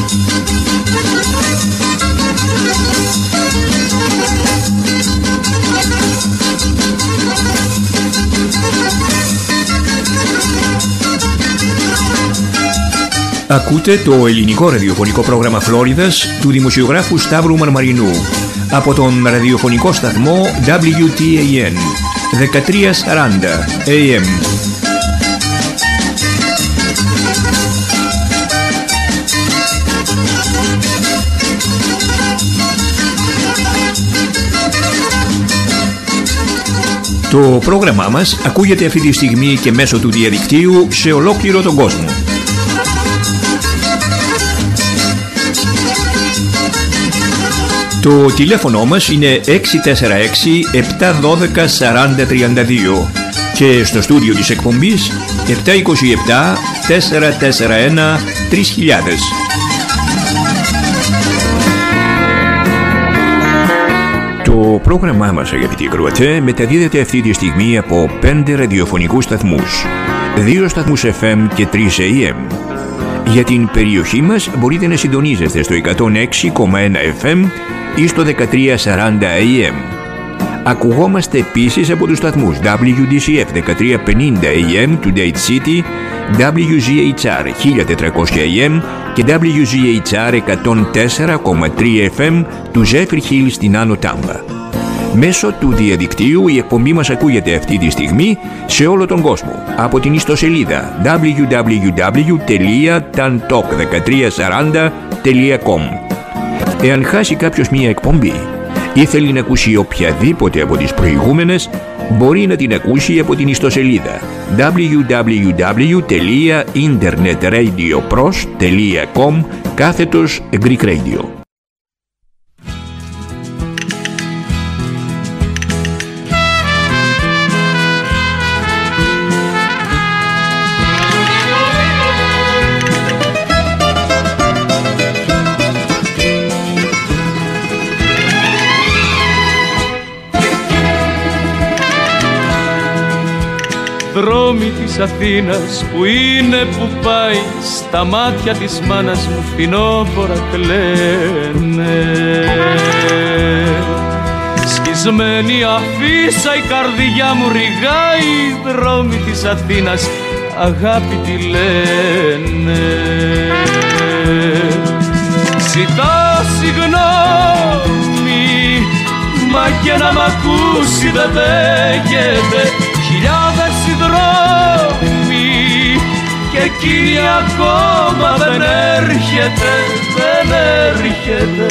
Ακούτε το ελληνικό ραδιοφωνικό πρόγραμμα Φλόριδας του δημοσιογράφου Σταύρου Μαρμαρινού από τον ραδιοφωνικό σταθμό WTAN 1340 AM. Το πρόγραμμά μας ακούγεται αυτή τη στιγμή και μέσω του διαδικτύου σε ολόκληρο τον κόσμο. Το τηλέφωνο μας είναι 646-712-4032 και στο στούντιο της εκπομπής 727-441-3000. Το πρόγραμμά μας, αγαπητοί ακροατές, μεταδίδεται αυτή τη στιγμή από 5 ραδιοφωνικούς σταθμούς, 2 σταθμούς FM και 3 AM. Για την περιοχή μας μπορείτε να συντονίζεστε στο 106,1 FM ή στο 1340 AM. Ακουγόμαστε επίσης από τους σταθμούς WDCF 1350 AM του Dade City, WGHR 1400 AM και WGHR 104,3 FM του Zephyr Hill στην Άνω Τάμπα. Μέσω του διαδικτύου η εκπομπή μας ακούγεται αυτή τη στιγμή σε όλο τον κόσμο από την ιστοσελίδα www.tantalk1340.com. Εάν χάσει κάποιος μία εκπομπή ή θέλει να ακούσει οποιαδήποτε από τις προηγούμενες, μπορεί να την ακούσει από την ιστοσελίδα www.internetradioPros.com/Greek Radio. Δρόμοι της Αθήνας που είναι που πάει, στα μάτια της μάνας μου φθινόπορα κλαίνε. Σκισμένη αφίσα η καρδιά μου ρηγάει, δρόμοι της Αθήνας αγάπη τη λένε. Ζητά συγγνώμη, μα και να μ' ακούσει δεν δέχεται. Χιλιάδες οι δρόμοι και εκείνη ακόμα δεν έρχεται, δεν έρχεται.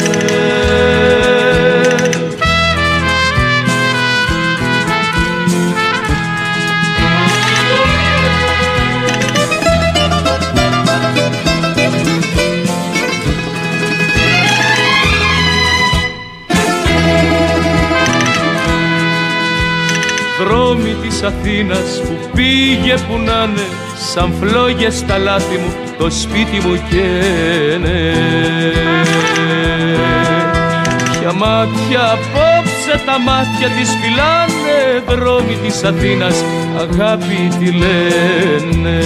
Δρόμοι της Αθήνας που πήγε που να'ναι, σαν φλόγες στα λάθη μου το σπίτι μου καίνε. Ποια μάτια απόψε τα μάτια της φυλάνε, δρόμοι της Αθήνας αγάπη τη λένε.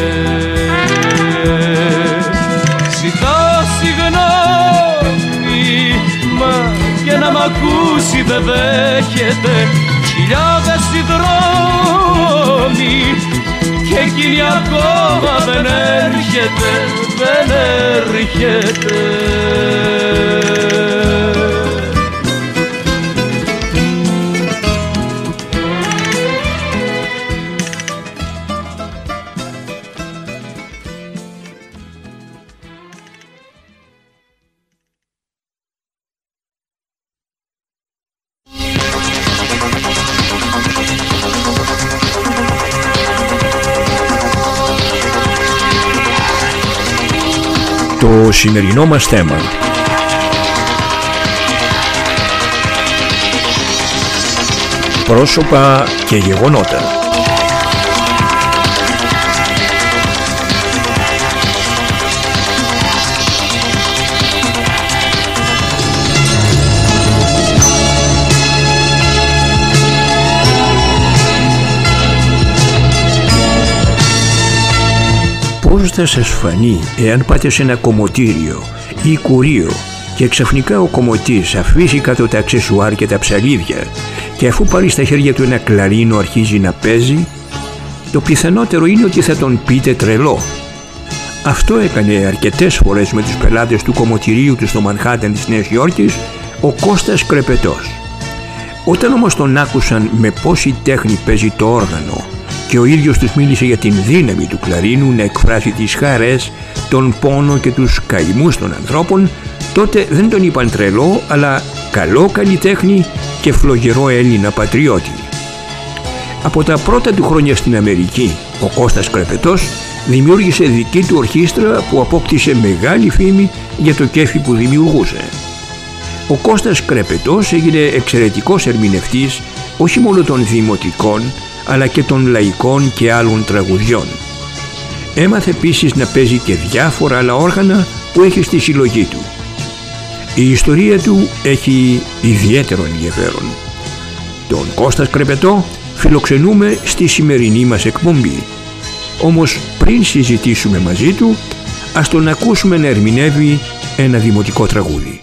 Ζητά συγγνώμη, μα και να μ' ακούσει δεν δέχεται. Χιλιάδες οι δρόμοι και εκείνη ακόμα δεν έρχεται, δεν έρχεται. Το σημερινό μας θέμα: πρόσωπα και γεγονότα. Πώς θα σας φανεί εάν πάτε σε ένα κομμωτήριο ή κουρίο και ξαφνικά ο κομμωτής αφήσει κάτω τα αξεσουάρ και τα ψαλίδια και αφού πάρει στα χέρια του ένα κλαρίνο αρχίζει να παίζει, το πιθανότερο είναι ότι θα τον πείτε τρελό. Αυτό έκανε αρκετές φορές με τους πελάτες του κομμωτηρίου του στο Μανχάτεν της Νέας Υόρκης ο Κώστας Κρεπετός. Όταν όμως τον άκουσαν με πόση τέχνη παίζει το όργανο και ο ίδιος τους μίλησε για την δύναμη του κλαρίνου να εκφράσει τις χαρές, τον πόνο και τους καημούς των ανθρώπων, τότε δεν τον είπαν τρελό, αλλά καλό καλλιτέχνη και φλογερό Έλληνα πατριώτη. Από τα πρώτα του χρόνια στην Αμερική, ο Κώστας Κρεπετός δημιούργησε δική του ορχήστρα που απόκτησε μεγάλη φήμη για το κέφι που δημιουργούσε. Ο Κώστας Κρεπετός έγινε εξαιρετικός ερμηνευτής όχι μόνο των δημοτικών, αλλά και των λαϊκών και άλλων τραγουδιών. Έμαθε επίσης να παίζει και διάφορα άλλα όργανα που έχει στη συλλογή του. Η ιστορία του έχει ιδιαίτερο ενδιαφέρον. Τον Κώστα Κρεπετό φιλοξενούμε στη σημερινή μας εκπομπή. Όμως πριν συζητήσουμε μαζί του, ας τον ακούσουμε να ερμηνεύει ένα δημοτικό τραγούδι.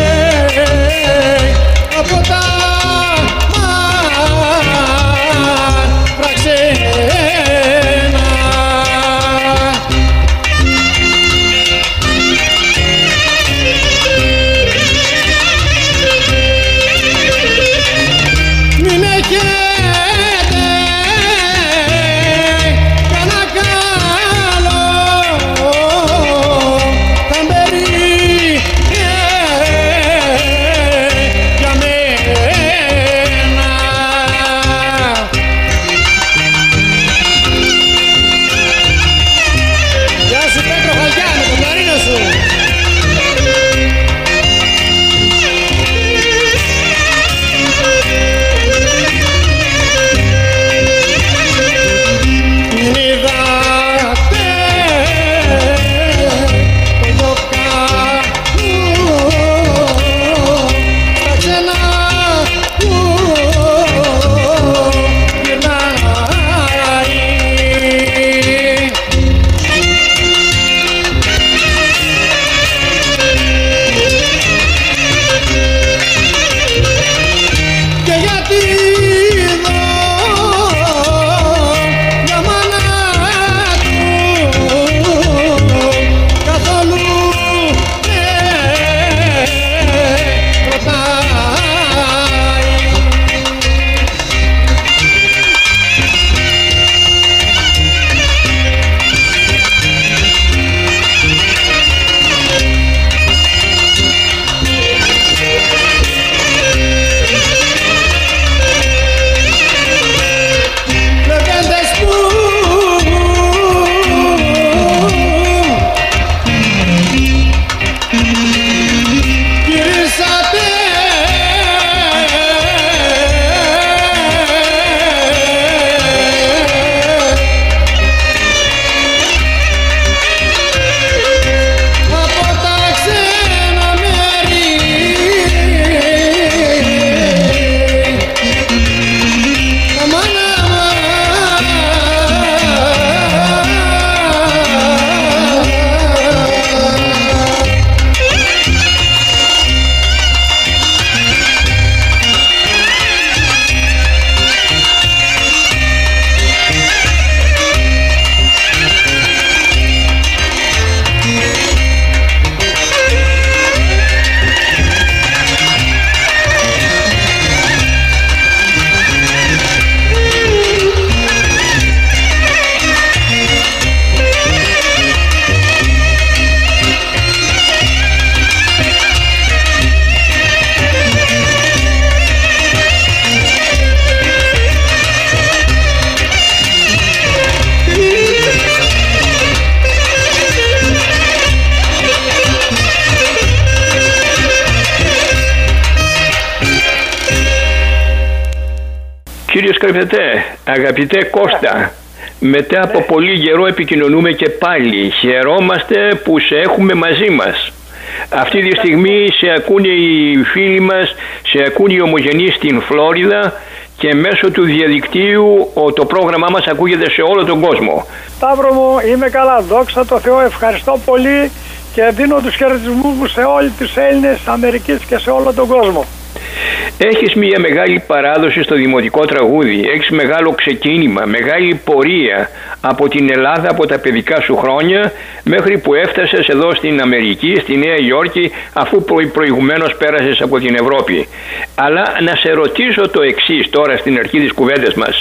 Από τα Κύριε Σκαρπετέ, αγαπητέ Κώστα, μετά από πολύ καιρό επικοινωνούμε και πάλι. Χαιρόμαστε που σε έχουμε μαζί μας. Αυτή τη στιγμή σε ακούνε οι φίλοι μας, σε ακούνε οι ομογενείς στην Φλόριδα και μέσω του διαδικτύου το πρόγραμμά μας ακούγεται σε όλο τον κόσμο. Σταύρο μου, είμαι καλά, δόξα τω Θεώ, ευχαριστώ πολύ και δίνω τους χαιρετισμούς μου σε όλοι τους Έλληνες της Αμερικής και σε όλο τον κόσμο. Έχεις μια μεγάλη παράδοση στο δημοτικό τραγούδι, έχεις μεγάλο ξεκίνημα, μεγάλη πορεία από την Ελλάδα από τα παιδικά σου χρόνια μέχρι που έφτασες εδώ στην Αμερική, στη Νέα Υόρκη, αφού προηγουμένως πέρασες από την Ευρώπη. Αλλά να σε ρωτήσω το εξής τώρα στην αρχή της κουβέντας μας.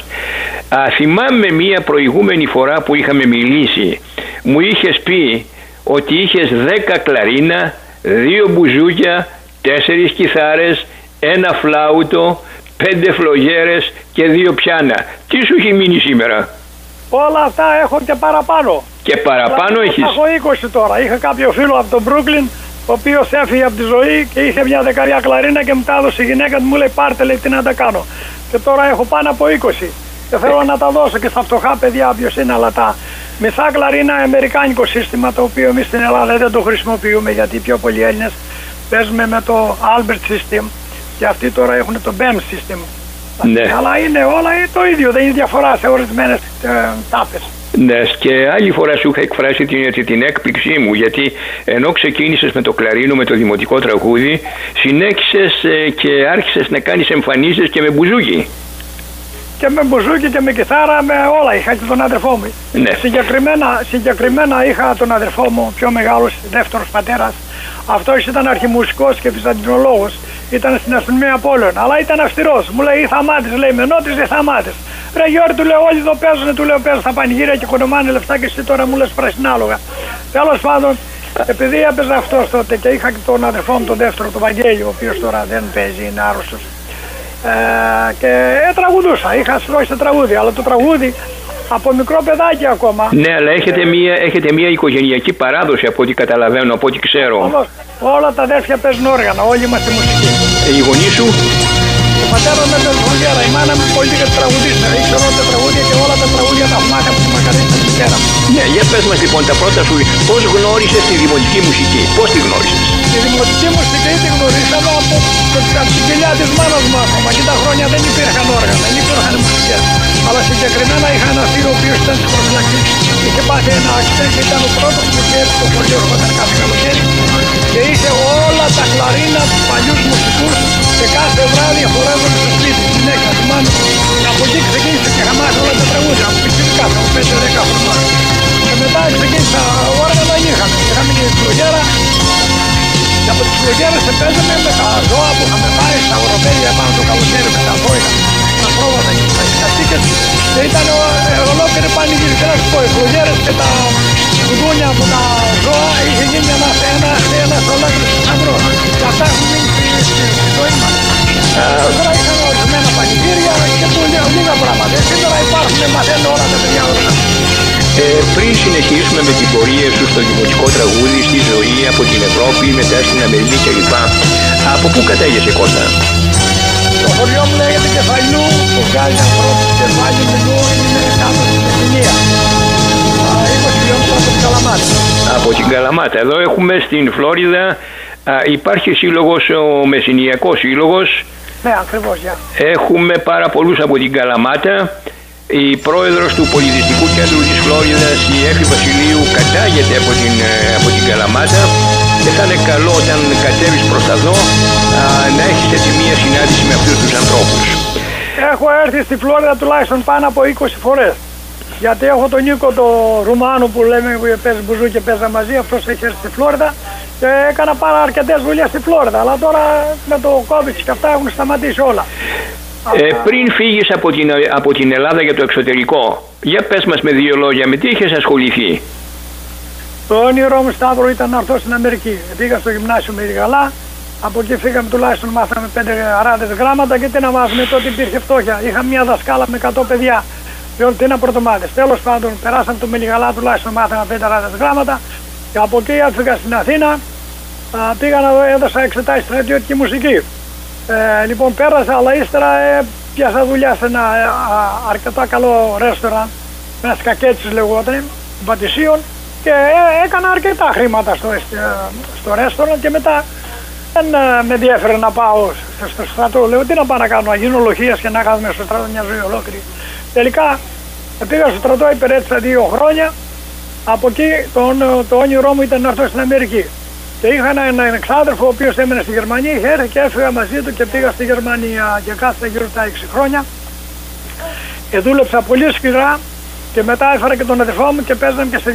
Θυμάμαι μια προηγούμενη φορά που είχαμε μιλήσει, μου είχες πει ότι είχες 10 κλαρίνα, 2 μπουζούκια, 4 κιθάρες, 1 φλάουτο, 5 φλογέρες και 2 πιάνα. Τι σου έχει μείνει σήμερα? Όλα αυτά έχω και παραπάνω. Και παραπάνω έχεις? Έχω 20 τώρα. Είχα κάποιο φίλο από τον Μπρούκλιν, ο οποίος έφυγε από τη ζωή και είχε μια 10 κλαρίνα και μου τα έδωσε η γυναίκα του, μου λέει πάρτε, λέει, τι να τα κάνω. Και τώρα έχω πάνω από 20 και θέλω να τα δώσω και στα φτωχά παιδιά όποιος είναι, αλλά τα μισά κλαρίνα αμερικάνικο σύστημα, το οποίο εμείς στην Ελλάδα δεν το χρησιμοποιούμε γιατί οι πιο πολλοί Έλληνες παίζουμε με το Albert System και αυτοί τώρα έχουν το BEM System. Ναι. Αλλά είναι όλα το ίδιο, δεν είναι διαφορά σε ορισμένες τάπες. Ναι, και άλλη φορά σου είχα εκφράσει την έκπληξή μου, γιατί ενώ ξεκίνησες με το κλαρίνο, με το δημοτικό τραγούδι, συνέχισες και άρχισες να κάνεις εμφανίσεις και με μπουζούκι. Και με μπουζούκι και με κιθάρα, με όλα. Είχα και τον αδερφό μου. Ναι. Συγκεκριμένα είχα τον αδερφό μου, πιο μεγάλος, δεύτερος πατέρας. Αυτός ήταν αρχιμουσικός και βυζαντινολόγος. Ήταν στην αστυνομία Απόλλων, αλλά ήταν αυστηρός. Μου λέει: Θαμάτης, λέει, με νότης δεν θαμάτης. Ρε Γιώργη, του λέω: Όλοι εδώ παίζουν, του λέω: Παίζουν στα πανηγύρια και κονομάνε λεφτά και εσύ τώρα μου λες πρασινάλογα. Τέλος πάντων, επειδή έπαιζα αυτός τότε και είχα και τον αδερφό μου, τον δεύτερο, τον Βαγγέλη, ο οποίος τώρα δεν παίζει, είναι άρρωστος. Και τραγουδούσα, είχα στρώσει το τραγούδι, αλλά το τραγούδι από μικρό παιδάκι ακόμα. Ναι, αλλά έχετε μια οικογενειακή παράδοση από ό,τι καταλαβαίνω, από ό,τι ξέρω. Όμως, όλα τα αδέρφια παίζουν όργανα, όλοι είμαστε μουσικοί. Οι γονείς σου? Ο πατέρα μου έπαιζε φωνιέρα, η μάνα μου πολύ και τραγουδίστρια. Ήξερα όλα τα τραγούδια και όλα τα τραγούδια τα φμάκα που τη μακαρίτσα τη μητέρα μου. Ναι, για πες μας λοιπόν τα πρώτα σου, πώς γνώρισες τη δημοτική μουσική, πώς τη γνώρισες? Τη δημοτική μουσική τη γνωρίσαμε από την κοιλιά της μάνας μου ακόμα. Και τα χρόνια δεν υπήρχαν όργανα, δεν υπήρχαν μουσικές. Αλλά συγκεκριμένα είχα ένα θείο ο οποίος ήταν στις προφυλαξίες. Είχε πάθει ένα άξιο και ήταν ο πρώτος που είχε έρθει στο χωριό όταν κάθε καλοκαίρι. Και είχε όλα τα κλαρίνα τους παλιούς μουσικούς και κάθε βράδυ χορεύονταν στο σπίτι. Συνέχεια, θυμάμαι. Από εκεί ξεκίνησε και είχα μάθει όλα τα τραγούδια. Από πιτσιρικά, από 5-10 χρονών. Και μετά ξεκίνησα όργανα δεν είχαμε. Είχαμε και τη φλογέρα. Και από τις φλογέρες παίζαμε με τα ζώα που είχαμε πάει στα οροπέδια πάνω το καλοκαίρι με τα βόηνα, τα πρόβατα και τις κατσίκες. Και ήταν ολόκληρη πανηγύρι. Και να σου πω, οι φλογέρες και τα κουδούνια από τα ζώα είχε γίνει ένας ολόκληρος ανδρός. Και αυτά έχουν μείνει στη ζωή μας. Τώρα είχαν ορισμένα πανηγύρια και λίγα πράγματα. Σήμερα υπάρχουν, μαθαίνουν όλα τα παιδιά όλα. Πριν συνεχίσουμε με την πορεία σου στο δημοτικό τραγούδι, στη ζωή από την Ευρώπη, μετά στην Αμερική κλπ. Από πού κατάγεσαι, Κώστα? Το χωριό μου λέγεται Κεφαλιού, που βγάζει ανθρώπους κεφάλι με νου, είναι κάτω στην Εθνία. 20 χιλιόμετρα από την Καλαμάτα. Από την Καλαμάτα. Εδώ έχουμε στην Φλόριδα, υπάρχει σύλλογος, ο Μεσσηνιακός Σύλλογος. Ναι, ακριβώς, yeah. Έχουμε πάρα πολλούς από την Καλαμάτα. Η πρόεδρος του Πολιτιστικού Κέντρου της Φλόριδας, η Έφη Βασιλείου, κατάγεται από την Καλαμάτα και θα είναι καλό όταν κατέβεις προς τα δω να έχεις έτσι μία συνάντηση με αυτούς τους ανθρώπους. Έχω έρθει στη Φλόριδα τουλάχιστον πάνω από 20 φορές. Γιατί έχω τον Νίκο το Ρουμάνο που λέμε που παίζει μπουζού και παίζα μαζί, αυτός έχει έρθει στη Φλόριδα και έκανα πάρα αρκετές δουλειές στη Φλόριδα. Αλλά τώρα με το COVID και αυτά έχουν σταματήσει όλα. Πριν φύγεις από την Ελλάδα για το εξωτερικό, για πες μας με 2 λόγια, με τι είχες ασχοληθεί? Το όνειρό μου, Σταύρο, ήταν να έρθω στην Αμερική. Πήγα στο γυμνάσιο με Ριγαλά, από εκεί φύγαμε τουλάχιστον, μάθαμε 5 αράδες γράμματα και τι να μάθουμε, τότε υπήρχε φτώχεια. Είχα μια δασκάλα με 100 παιδιά, διότι είναι πρωτομάδες. Τέλος πάντων, περάσαμε το Μελιγαλά, τουλάχιστον μάθαμε 5 αράδες γράμματα και από εκεί έφυγα στην Αθήνα, πήγα να έδωσα εξετάσεις στρατιωτική μουσική. Λοιπόν, πέρασα, αλλά ύστερα πιάσα δουλειά σε ένα αρκετά καλό ρέστοραν, ένα Σκακέτσις λεγόταν, πατησίων, και έκανα αρκετά χρήματα στο ρέστοραν, και μετά δεν με ενδιαφέρε να πάω στο στρατό. Λέω, τι να πάω να κάνω, να γίνω λοχείας και να κάθομαι στο στρατό μια ζωή ολόκληρη. Τελικά πήγα στο στρατό, υπηρέτησα 2 χρόνια. Από εκεί το όνειρό μου ήταν να έρθω στην Αμερική. Και είχα έναν εξάδερφο ο οποίος έμενε στη Γερμανία, είχε έρθει και έφυγα μαζί του και πήγα στη Γερμανία και κάθισα γύρω στα 6 χρόνια. Και δούλεψα πολύ σκληρά και μετά έφερα και τον αδερφό μου και παίζαμε και σε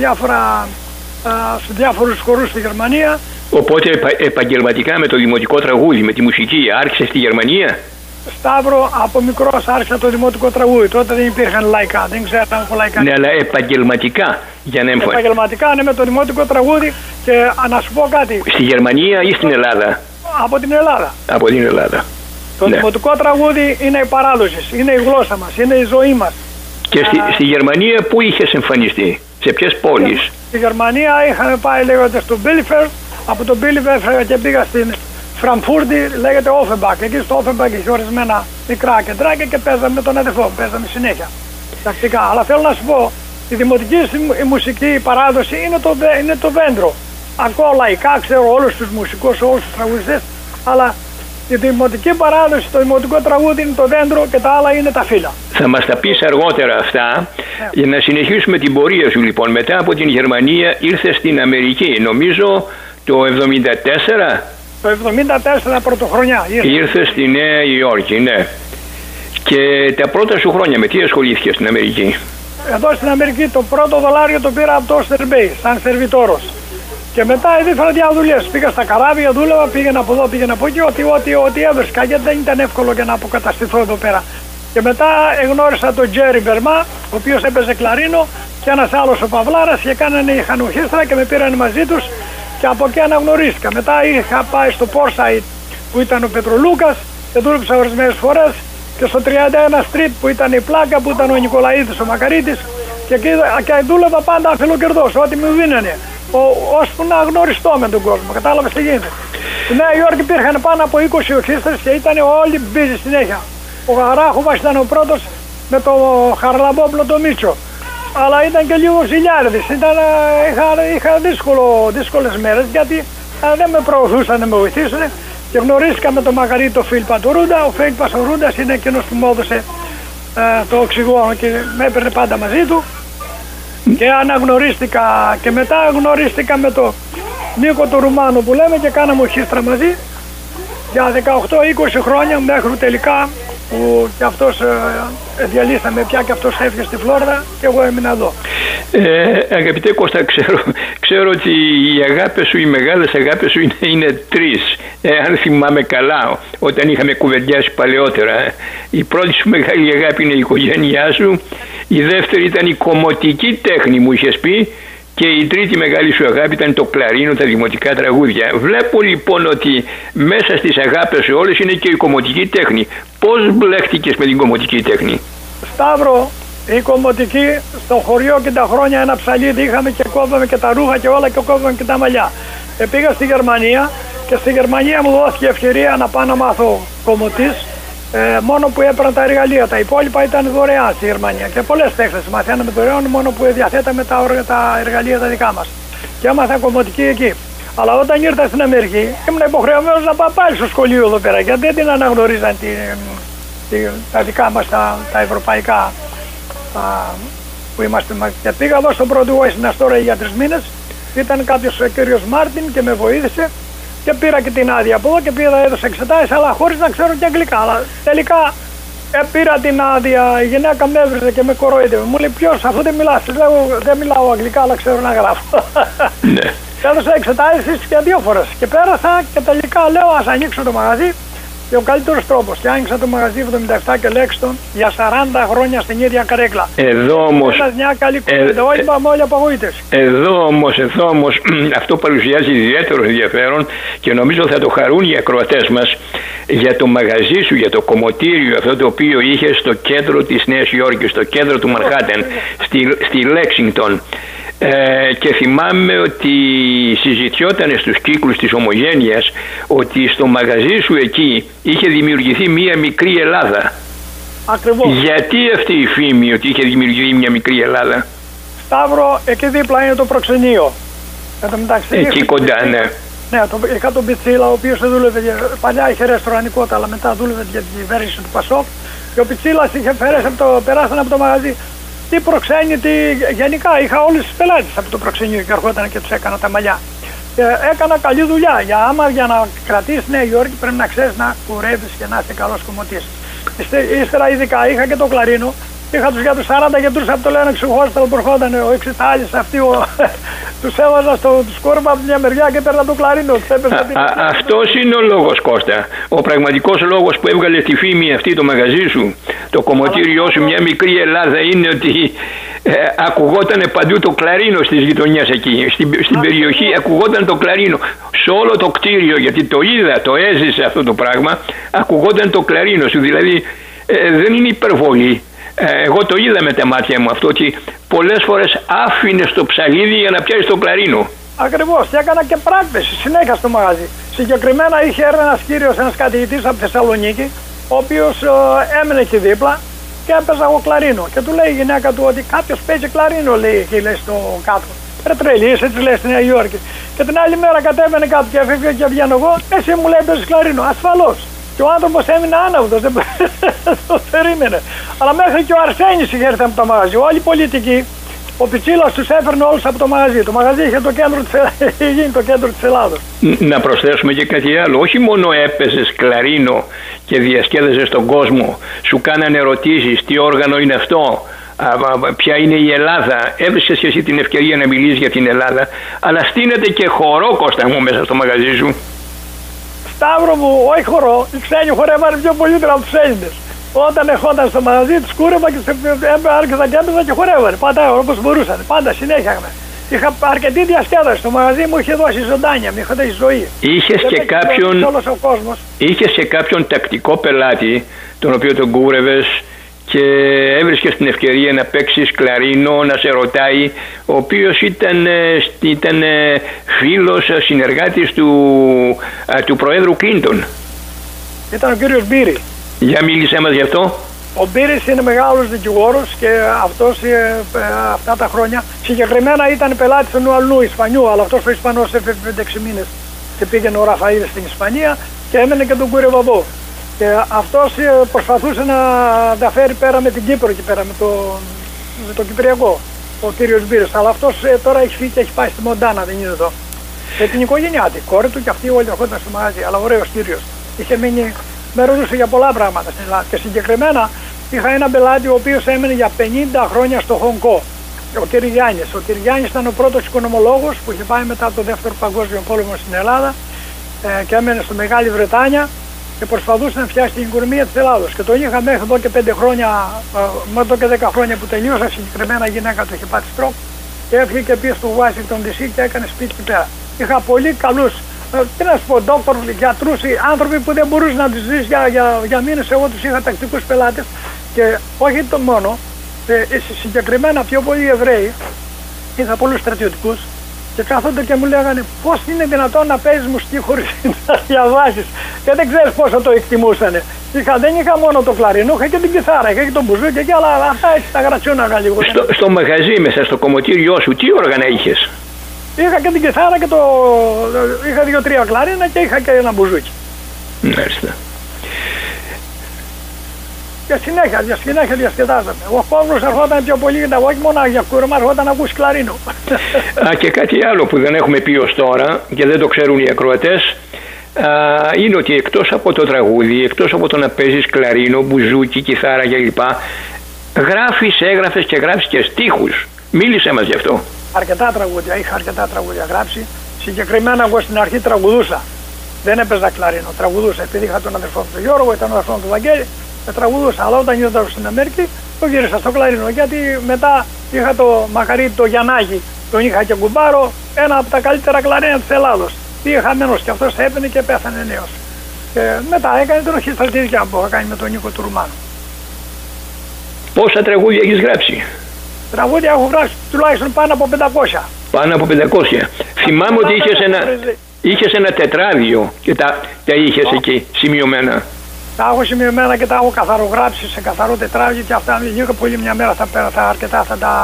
διάφορους χορούς στη Γερμανία. Οπότε επαγγελματικά με το δημοτικό τραγούδι, με τη μουσική, άρχισε στη Γερμανία. Σταύρο, από μικρός άρχισα το δημοτικό τραγούδι. Τότε δεν υπήρχαν λαϊκά, δεν ξέραμε από λαϊκά. Ναι, αλλά επαγγελματικά για να εμφανιστεί. Επαγγελματικά, ναι, με το δημοτικό τραγούδι. Και να σου πω κάτι. Στη Γερμανία ή στην Ελλάδα? Από την Ελλάδα. Από την Ελλάδα. Το δημοτικό τραγούδι είναι η παράδοση, είναι η γλώσσα μας, είναι η ζωή μας. Και στη Γερμανία πού είχες εμφανιστεί, σε ποιες πόλεις? Στη Γερμανία είχαμε πάει λέγοντα στο Μπίλιφερ. Από το Μπίλιφερ και πήγα στην Φραγκφούρτη, λέγεται Offenbach. Εκεί στο Offenbach είχε ορισμένα μικρά κεντράκια και παίζαμε με τον αδερφό μου. Παίζαμε συνέχεια. Τακτικά. Αλλά θέλω να σου πω, η δημοτική μουσική παράδοση είναι το δέντρο. Ακούω λαϊκά, ξέρω όλους τους μουσικούς, όλους τους τραγουδιστές, αλλά η δημοτική παράδοση, το δημοτικό τραγούδι είναι το δέντρο και τα άλλα είναι τα φύλλα. Θα μας τα πεις αργότερα αυτά. Για να συνεχίσουμε την πορεία σου λοιπόν. Μετά από την Γερμανία ήρθες στην Αμερική, νομίζω το 1974. Το 1974 πρωτοχρονιά ήρθε στη Νέα Υόρκη, ναι. Και τα πρώτα σου χρόνια με τι ασχολήθηκες στην Αμερική? Εδώ στην Αμερική το πρώτο $1 το πήρα από το Oyster Bay, σαν σερβιτόρος. Και μετά έφερα διαδουλειές. Πήγα στα καράβια, δούλευα, πήγαινα από εδώ, πήγαινα από εκεί, ό,τι έβρισκα, γιατί δεν ήταν εύκολο για να αποκαταστηθώ εδώ πέρα. Και μετά γνώρισα τον Τζέρι Μπερμά, ο οποίος έπαιζε κλαρίνο, και ένας άλλος ο Παυλάρας, και κάνανε μηχανοχίστρα και με πήραν μαζί τους. Και από εκεί αναγνωρίστηκα. Μετά είχα πάει στο Πόρσαϊτ που ήταν ο Πετρολούκας και δούλεψα ορισμένες φορές, και στο 31 Street που ήταν η Πλάκα, που ήταν ο Νικολαίδης ο Μακαρίτης, και εκεί δούλευα πάντα αφιλοκερδός, ό,τι μου δίνανε, ώσπου να γνωριστώ με τον κόσμο. Κατάλαβες τι γίνεται. Στη Νέα Υόρκη υπήρχαν πάνω από 20 ορχήστρες και ήταν όλοι busy συνέχεια. Ο Γαράχοβας ήταν ο πρώτος με το Χαρλαμπόπλο το Μίτσο. Αλλά ήταν και λίγο ζηλιάριδης. Είχα δύσκολες μέρες, γιατί δεν με προωθούσαν, δεν με βοηθήσουν. Και γνωρίστηκα με τον Μακαρίτη τον Φίλιππα του Ρούντα. Ο Φίλιππας ο Ρούντας είναι εκείνος που μου έδωσε το οξυγόνο και με έπαιρνε πάντα μαζί του. Και αναγνωρίστηκα, και μετά γνωρίστηκα με τον Νίκο του Ρουμάνο που λέμε, και κάναμε ορχήστρα μαζί για 18-20 χρόνια, μέχρι τελικά που και αυτός διαλύσαμε πια, και αυτός έφυγε στη Φλόριδα και εγώ έμεινα εδώ. Αγαπητέ Κώστα, ξέρω ότι οι αγάπες σου, οι μεγάλες αγάπες σου είναι 3. Αν θυμάμαι καλά, όταν είχαμε κουβεντιάσει παλαιότερα. Η πρώτη σου μεγάλη αγάπη είναι η οικογένειά σου, η δεύτερη ήταν η κομμωτική τέχνη, μου είχες πει, και η τρίτη μεγάλη σου αγάπη ήταν το κλαρίνο, τα δημοτικά τραγούδια. Βλέπω λοιπόν ότι μέσα στις αγάπες σου όλες είναι και η κομμωτική τέχνη. Πώς μπλέχτηκες με την κομμωτική τέχνη? Σταύρο, η κομμωτική στο χωριό και τα χρόνια ένα ψαλίδι είχαμε και κόβαμε και τα ρούχα και όλα, και κόβαμε και τα μαλλιά. Πήγα στη Γερμανία και στη Γερμανία μου δόθηκε ευκαιρία να πάω να μάθω κομμωτής, μόνο που έπαιρνα τα εργαλεία. Τα υπόλοιπα ήταν δωρεάν στη Γερμανία και πολλές τέχνες μαθαίναμε δωρεάν, μόνο που διαθέταμε τα εργαλεία τα δικά μας. Και έμαθα κομμωτική εκεί. Αλλά όταν ήρθα στην Αμερική ήμουν υποχρεωμένος να πάω πάλι στο σχολείο εδώ πέρα, γιατί δεν την αναγνωρίζαν τα δικά μας τα ευρωπαϊκά που είμαστε. Και πήγα εδώ στον Broadway στην Αστόρια για 3 μήνες. Ήταν κάποιος ο κύριος Μάρτιν και με βοήθησε και πήρα και την άδεια από εδώ και έδωσα εξετάσεις, αλλά χωρίς να ξέρω και αγγλικά. Αλλά τελικά πήρα την άδεια, η γυναίκα με έβριζε και με κοροϊδεύε. Μου λέει, ποιος, αφού δεν μιλάς? Λέω, δεν μιλάω αγγλικά, αλλά ξέρω να γράφω. Ναι. Έδωσα εξετάσεις και 2 φορές και πέρασα, και τελικά λέω, ας ανοίξω το μαγαζί. Και ο καλύτερος τρόπος. Και άνοιξα το μαγαζί 77 και Λέξτον για 40 χρόνια στην ίδια καρέκλα. Εδώ όμως. Μια καλή κουβέντα. Όλοι είπαμε, όλοι απογοήτευση. Εδώ όμως αυτό παρουσιάζει ιδιαίτερο ενδιαφέρον και νομίζω θα το χαρούν οι ακροατές μας για το μαγαζί σου, για το κομμωτήριο αυτό το οποίο είχε στο κέντρο της Νέας Υόρκης, στο κέντρο του Μανχάτεν, στη Λέξινγκτον. Και θυμάμαι ότι συζητιόταν στους κύκλους της Ομογένειας ότι στο μαγαζί σου εκεί είχε δημιουργηθεί μία μικρή Ελλάδα. Ακριβώς. Γιατί αυτή η φήμη ότι είχε δημιουργηθεί μια μικρή Ελλάδα? Σταύρο, εκεί δίπλα είναι το προξενείο. Εκεί κοντά, ναι. Ναι, είχα τον Πιτσίλα, ο οποίος δούλευε, παλιά είχε ρεστορανικότητα, αλλά μετά δούλευε για την κυβέρνηση του Πασόκ. Και ο Πιτσίλας είχε περάσανε από το μαγαζί. Τι προξένει, γενικά είχα όλους τους πελάτες από το προξενείο και έρχονταν και τους έκανα τα μαλλιά. Και έκανα καλή δουλειά. Για να κρατήσεις Νέα Υόρκη πρέπει να ξέρεις να κουρεύεις και να είσαι καλός κομμωτής. Ύστερα ειδικά είχα και το κλαρίνο. Είχα τους για τους 40 γιατρούς από το Λένοξ Χόσταλ που ερχόταν ο Εξιτάλης αυτοί, τους έβαζα τους κόρπα από μια μεριά και έπαιρνα το κλαρίνο. Αυτός είναι ο λόγος, Κώστα. Ο πραγματικός λόγος που έβγαλε τη φήμη αυτή το μαγαζί σου, το κομμωτήριό σου, μια μικρή Ελλάδα, είναι ότι ακουγόταν παντού το κλαρίνο στις γειτονιές εκεί. Στην περιοχή ακουγόταν το κλαρίνο. Σε όλο το κτίριο, γιατί το είδα, το έζησα αυτό το πράγμα, ακουγόταν το κλαρίνο σου. Δηλαδή δεν είναι υπερβολή. Εγώ το είδα με τα μάτια μου αυτό, ότι πολλές φορές άφηνες το ψαλίδι για να πιάσεις το κλαρίνο. Ακριβώς, και έκανα και πράκτηση συνέχεια στο μαγαζί. Συγκεκριμένα είχε έρθει ένας κύριος, ένας καθηγητής από Θεσσαλονίκη, ο οποίος έμενε εκεί δίπλα και έπαιζα εγώ κλαρίνο. Και του λέει η γυναίκα του ότι κάποιος παίζει κλαρίνο, λέει εκεί, λέει στο κάτω. Ρε τρελή, έτσι λέει στη Νέα Υόρκη. Και την άλλη μέρα κατέβαινε κάτω και έφευγε και βγαίνω εγώ, εσύ μου λέει παίζεις κλαρίνο. Ασφαλώς. Και ο άνθρωπος έμεινε άναυδος, δεν το περίμενε. Αλλά μέχρι και ο Αρσένης είχε έρθει από το μαγαζί. Όλοι οι πολιτικοί, ο Πιτσίλας τους έφερνε όλους από το μαγαζί. Το μαγαζί είχε γίνει το κέντρο της Ελλάδος. Να προσθέσουμε και κάτι άλλο. Όχι μόνο έπαιζες κλαρίνο και διασκέδαζες τον κόσμο, σου κάνανε ερωτήσεις, τι όργανο είναι αυτό, ποια είναι η Ελλάδα. Έβρισκες και εσύ την ευκαιρία να μιλήσεις για την Ελλάδα, αλλά στείνεται και χορό, Κώστα μου, μέσα στο μαγαζί σου. Σταύρο μου, όχι χορό, οι ξένοι χορεύανε πιο πολύ από τους Έλληνες. Όταν ερχόταν στο μαγαζί, τους κούρευα και άρχισα και έπαιζα και χορεύανε. Πάντα όπως μπορούσαν, πάντα συνέχεια. Είχα αρκετή διασκέδαση. Στο μαγαζί μου είχε δώσει ζωντάνια, μου είχε δώσει ζωή. Είχες και κάποιον τακτικό πελάτη, τον οποίο τον κούρευες και έβρισκες την ευκαιρία να παίξεις κλαρίνο, να σε ρωτάει, ο οποίος ήταν φίλος, συνεργάτης του Προέδρου Κλίντον. Ήταν ο κύριος Μπύρη. Για μίλησέ μας γι' αυτό. Ο Μπύρης είναι μεγάλος δικηγόρος και αυτός αυτά τα χρόνια συγκεκριμένα ήταν πελάτης του Νουαλνού Ισπανιού, αλλά αυτός ο Ισπανός έφυγε 5-6 μήνες και πήγαινε ο Ραφαήλ στην Ισπανία και έμενε και τον κούρευα εδώ. Και αυτός προσπαθούσε να τα φέρει πέρα με την Κύπρο εκεί πέρα, με το Κυπριακό, ο κύριος Μπύρης. Αλλά αυτός τώρα έχει φύγει και έχει πάει στη Μοντάνα, δεν είναι εδώ. Και την οικογένειά του, η κόρη του και αυτοί όλοι ερχόταν στο μαγαζί, αλλά ωραίος κύριος. Είχε μείνει, με ρωτούσε για πολλά πράγματα στην Ελλάδα. Και συγκεκριμένα είχα έναν πελάτη ο οποίος έμενε για 50 χρόνια στο Χονγκ, ο κ. Γιάννης. Ο κ. Γιάννης ήταν ο πρώτος οικονομολόγος που είχε πάει μετά το δεύτερο παγκόσμιο πόλεμο στην Ελλάδα και έμενε στη Μεγάλη Βρετάνια και προσπαθούσε να φτιάξει την οικονομία της Ελλάδος. Και τον είχα μέχρι εδώ και 5 χρόνια, μέχρι εδώ και 10 χρόνια που τελείωσα. Συγκεκριμένα η γυναίκα του είχε πάθει στροκ και έφυγε και πήγε στο Washington DC και έκανε σπίτι εκεί πέρα. Είχα πολύ καλούς, τι να σου πω, δόκτωρ, γιατρούς, άνθρωποι που δεν μπορούσαν να τους ζεις για μήνες. Εγώ τους είχα τακτικούς πελάτες και όχι το μόνο, συγκεκριμένα πιο πολλοί Εβραίοι, είχα πολλούς στρατιωτικούς και κάθονται και μου λέγανε πώς είναι δυνατόν να παίζεις μουσική χωρίς να διαβάσεις και δεν ξέρεις πόσο το εκτιμούσανε. Δεν είχα μόνο το κλαρίνο, είχα και την κιθάρα, είχα και τον μπουζούκι και άλλα, αυτά έτσι τα γρατσούναγα λίγο. Στο μαγαζί μέσα, στο κομμωτήριό σου, τι όργανα είχες? Είχα και την κιθάρα και είχα 2-3 κλαρίνα και είχα και ένα μπουζούκι. Μάλιστα. Και συνέχεια διασκεδάζαμε. Ο κόσμος ερχόταν πιο πολύ, όχι μόνο για κούρεμα, ερχόταν να ακούσει κλαρίνο. Και κάτι άλλο που δεν έχουμε πει ως τώρα και δεν το ξέρουν οι ακροατές, είναι ότι εκτός από το τραγούδι, εκτός από το να παίζεις κλαρίνο, μπουζούκι, κιθάρα κλπ, έγραφες και γράφεις και στίχους. Μίλησέ μας γι' αυτό. Αρκετά τραγούδια, είχα αρκετά τραγούδια γράψει. Συγκεκριμένα εγώ στην αρχή τραγουδούσα. Δεν έπαιζα κλαρίνο, τραγουδούσα. Επειδή είχα τον αδερφό του Γιώργο, ήταν ο αδερφό του Βαγγέλη, τραγουδούσα. Αλλά όταν ήρθα στην Αμέρικη, το γύρισα στο κλαρίνο. Γιατί μετά είχα το Μακαρίτη το Γιαννάκη, τον είχα και κουμπάρο, ένα από τα καλύτερα κλαρίνα της Ελλάδος. Πήγε χαμένος και αυτός έπαινε και πέθανε νέος. Και μετά έκανε την οχή στρατηγικά που είχα κάνει με τον Νίκο του Ρουμάνου. Πόσα τραγούδια έχεις γράψει? Τραγούδια έχω γράψει τουλάχιστον πάνω από 500. Πάνω από 500. Θυμάμαι ότι είχες ένα τετράδιο και τα είχες εκεί σημειωμένα. Τα έχω σημειωμένα και τα έχω καθαρογράψει σε καθαρό τετράδιο και αυτά λίγο πολύ μια μέρα θα πέρασα αρκετά,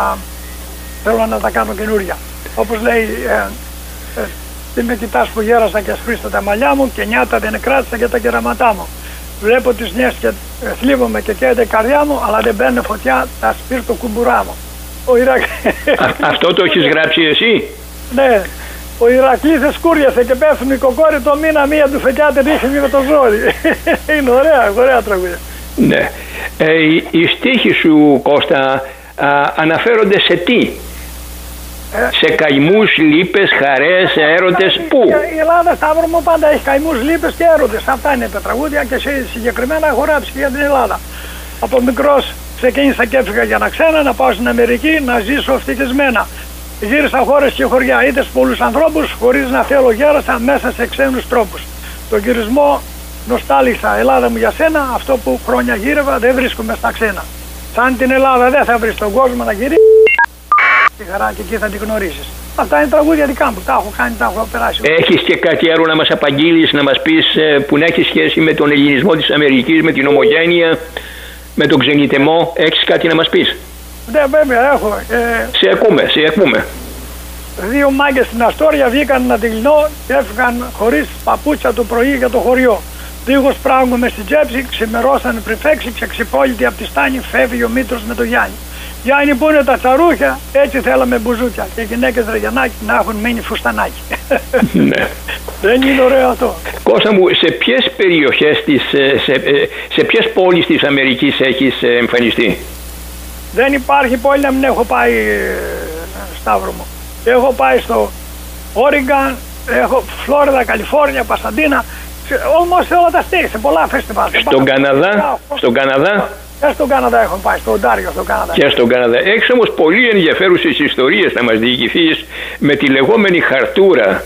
θέλω να τα κάνω καινούρια. Όπως λέει, τι με κοιτάς που γέρασα και ασπρίστα τα μαλλιά μου και νιάτα δεν κράτησα και τα κεραματά μου. Βλέπω τις νιές και θλίβομαι και καίγεται η καρδιά μου, αλλά δεν μπαίνει φωτιά τα σπίρτο κουμπουρά μου. Αυτό το έχεις γράψει εσύ? Ναι. Ο Ηρακλής εσκούριασε και πέφτουν οι κοκόροι το μήνα μία του φεκιάται ρίχνει με το ζόρι. Είναι ωραία τραγούδια. Ναι. Οι στίχοι σου, Κώστα, αναφέρονται σε τι? Σε καημούς, λύπες, χαρές, έρωτες, πού? Η Ελλάδα, Σταύρο μου, πάντα έχει καημούς, λύπες και έρωτες. Αυτά είναι τα τραγούδια και συγκεκριμένα έχω γράψει και για την Ελλάδα. Από μικρός ξεκίνησα και έφυγα για να ξένα, να πάω στην Αμερική, να ζήσω ευτυχισμένα. Γύρισα χώρες και χωριά, είδες πολλούς ανθρώπους, χωρίς να θέλω γέρασα μέσα σε ξένους τρόπους. Τον γυρισμό νοστάλισα, Ελλάδα μου για σένα, αυτό που χρόνια γύρευα δεν βρίσκομαι στα ξένα. Σαν την Ελλάδα δεν θα βρεις τον κόσμο να γυρίσει, τη χαρά και εκεί θα την γνωρίσεις. Αυτά είναι τραγούδια δικά μου, τα έχω κάνει, τα έχω περάσει. Έχεις και κάτι άλλο να μας απαγγείλεις, να μας πεις που να έχει σχέση με τον ελληνισμό της Αμερικής, με την ομογένεια, με τον ξενιτεμό? Έχεις κάτι να μας πεις? Ναι, βέβαια έχω. Σε ακούμε. Δύο μάγκες στην Αστόρια βγήκαν να την λυνώ και έφυγαν χωρίς παπούτσα το πρωί για το χωριό. Δίχως πράγμα μες στην τσέπη, ξημερώσανε πριν φέξει και ξυπόλυτη από τη στάνη φεύγει ο Μήτρος με το Γιάννη. Γιάννη, που είναι τα τσαρούχια, έτσι θέλαμε μπουζούκια. Και οι γυναίκες Ρεγιανάκη να έχουν μείνει φουστανάκι. Ναι. Δεν είναι ωραίο αυτό? Κώστα μου, σε ποιες περιοχές σε ποιες πόλεις της Αμερικής έχεις εμφανιστεί? Δεν υπάρχει πόλη να μην έχω πάει, Σταύρο μου. Έχω πάει στο Όριγκαν, έχω Φλόριδα, Καλιφόρνια, Πασαντίνα, όμως σε όλα τα στέι, σε πολλά φεστιβάλ. Στον Καναδά? Και στον Καναδά έχω πάει, στο Οντάριο, στον Καναδά. Και στον Καναδά. Έχεις όμως πολύ ενδιαφέρουσες ιστορίες να μας διηγηθείς με τη λεγόμενη χαρτούρα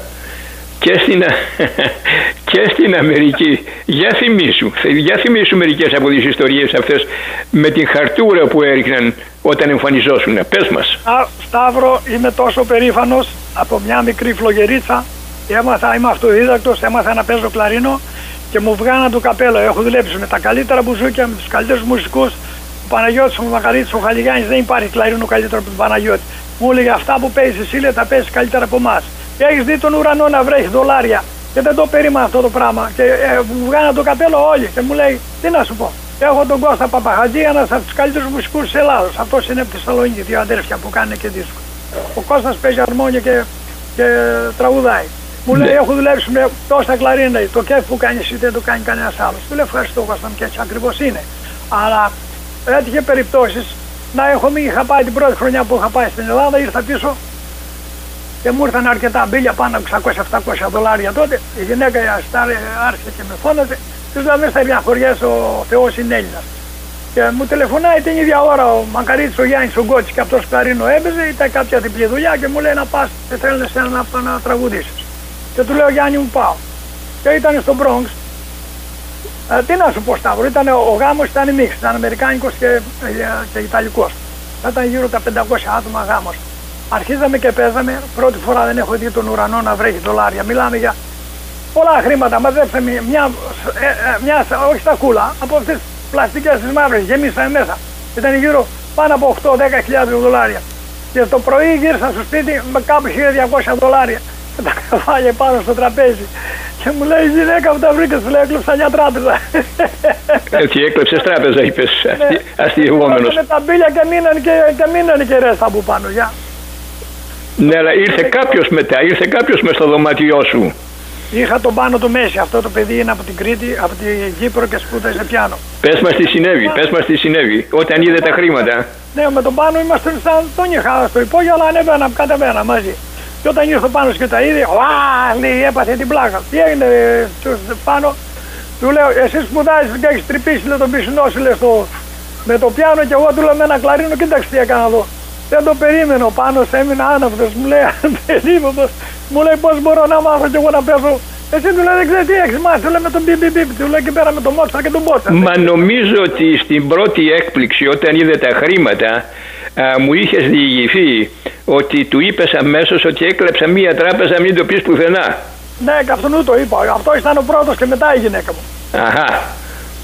και στην Αμερική. Για θυμίσου μερικές από τις ιστορίες αυτές με την χαρτούρα που έριχναν όταν εμφανιζόσουν. Πες μας. Σταύρο, είμαι τόσο περήφανος από μια μικρή φλογερίτσα. Είμαι αυτοδίδακτος, έμαθα να παίζω κλαρίνο και μου βγάνα το καπέλο. Έχω δουλέψει με τα καλύτερα μπουζούκια, με τους καλύτερους μουσικούς. Ο Παναγιώτης, ο Μακαρίτης, ο Χαλιγιάννης, δεν υπάρχει κλαρίνο καλύτερο από τον Παναγιώτη. Μου έλεγε αυτά που παίζεις εσύ, λέει, τα παίζεις καλύτερα από εμάς. Έχεις δει τον ουρανό να βρέχει δολάρια και δεν το περίμενα αυτό το πράγμα. Και μου βγάνα το καπέλο όλοι και μου λέει, τι να σου πω. Έχω τον Κώστα Παπαχατζή, ένας από τους καλύτερους μουσικούς της Ελλάδος. Αυτός είναι από τη Θεσσαλονίκη, δύο αδέρφια που κάνουν και δίσκο. Ο Κώστας παίζει αρμόνια και τραγουδάει. Μου λέει, έχω δουλέψει με τόσα κλαρίνα, το κέφι που κάνει εσύ δεν το κάνει κανένας άλλος. Του λέω, ευχαριστώ Κώστα μου, και έτσι ακριβώς είναι. Αλλά έτυχε περιπτώσεις να έχω μείνει, είχα πάει την πρώτη χρονιά που είχα πάει στην Ελλάδα, ήρθα πίσω και μου ήρθαν αρκετά μπίλια πάνω από 600-700 δολάρια τότε. Η γυναίκα άρχισε και με φώναζε. Τους λέω, δεν θα διαχωριές, ο Θεός είναι Έλληνας. Και μου τηλεφωνάει την ίδια ώρα ο Μακαρίτης, ο Γιάννης, ο Γκότσης και αυτός κλαρίνο έπαιζε, ήταν κάποια διπλή δουλειά και μου λέει να πας και θέλει να τραγουδήσεις. Και του λέω, Γιάννη μου, πάω. Και ήταν στο Bronx. Τι να σου πω, Σταύρο, ο γάμος ήταν μίξ, ήταν αμερικάνικος και ιταλικός. Ήταν γύρω τα 500 άτομα γάμος. Αρχίζαμε και παίζαμε, πρώτη φορά δεν έχω δει τον ουρανό να βρέχει δολάρια. Μιλάμε για πολλά χρήματα, μαζέψαμε μια όχι σακούλα, από αυτές τις πλαστικές τις μαύρες, γεμίσαμε μέσα. Ήταν γύρω πάνω από 8-10 δολάρια. Και το πρωί γύρισα στο σπίτι με κάπου 1.200 δολάρια. Και τα καβάλια πάνω στο τραπέζι. Και μου λέει, η γυναίκα που τα βρήκες, μου λέει, έκλεψα μια τράπεζα. Έτσι, έκλεψες τράπεζα, είπες, αστειευόμενος. Με τα μπίλια και μείνανε και ρέστα από πάνω, για. Ναι, αλλά ήρθε κάποιος μες στο δωμάτιό σου. Είχα τον Πάνο του Μέση, αυτό το παιδί είναι από την Κρήτη, από την Κύπρο και σπούδασε πιάνο. Πες μας τι συνέβη, όταν είδε τα χρήματα. Ναι, με τον Πάνο είμαστε σαν τον είχα στο υπόγειο, αλλά ανέβαινα, κατεβαίνα μαζί. Και όταν ήρθε πάνω και τα είδε, λέει, έπαθε την πλάκα. Τι έγινε πάνω, του λέω, εσύ σπουδάζεις και έχεις τρυπήσει, λέει, τον πισινό σου, λέει, με το πιάνο και εγώ του λέω με ένα κλαρίνο, κοίταξε τι έκανα εδώ. Δεν το περίμενε, πάνω έμεινε άναυδος, μου λέει, περίμενος, μου λέει πώς μπορώ να μάθω κι εγώ να παίζω. Εσύ του λέει, δεν ξέρει τι έχεις μάθει, του λέει με τον πιπιπιπ, του λέει και πέρα με τον Μότσαρ και τον Μπότσαρ. Μα νομίζω ότι στην πρώτη έκπληξη όταν είδε τα χρήματα, μου είχες διηγηθεί ότι του είπες αμέσως ότι έκλεψα μία τράπεζα, μην το πεις πουθενά. Ναι, και αυτόν το είπα. Αυτό ήταν ο πρώτος και μετά η γυναίκα μου. Αχα.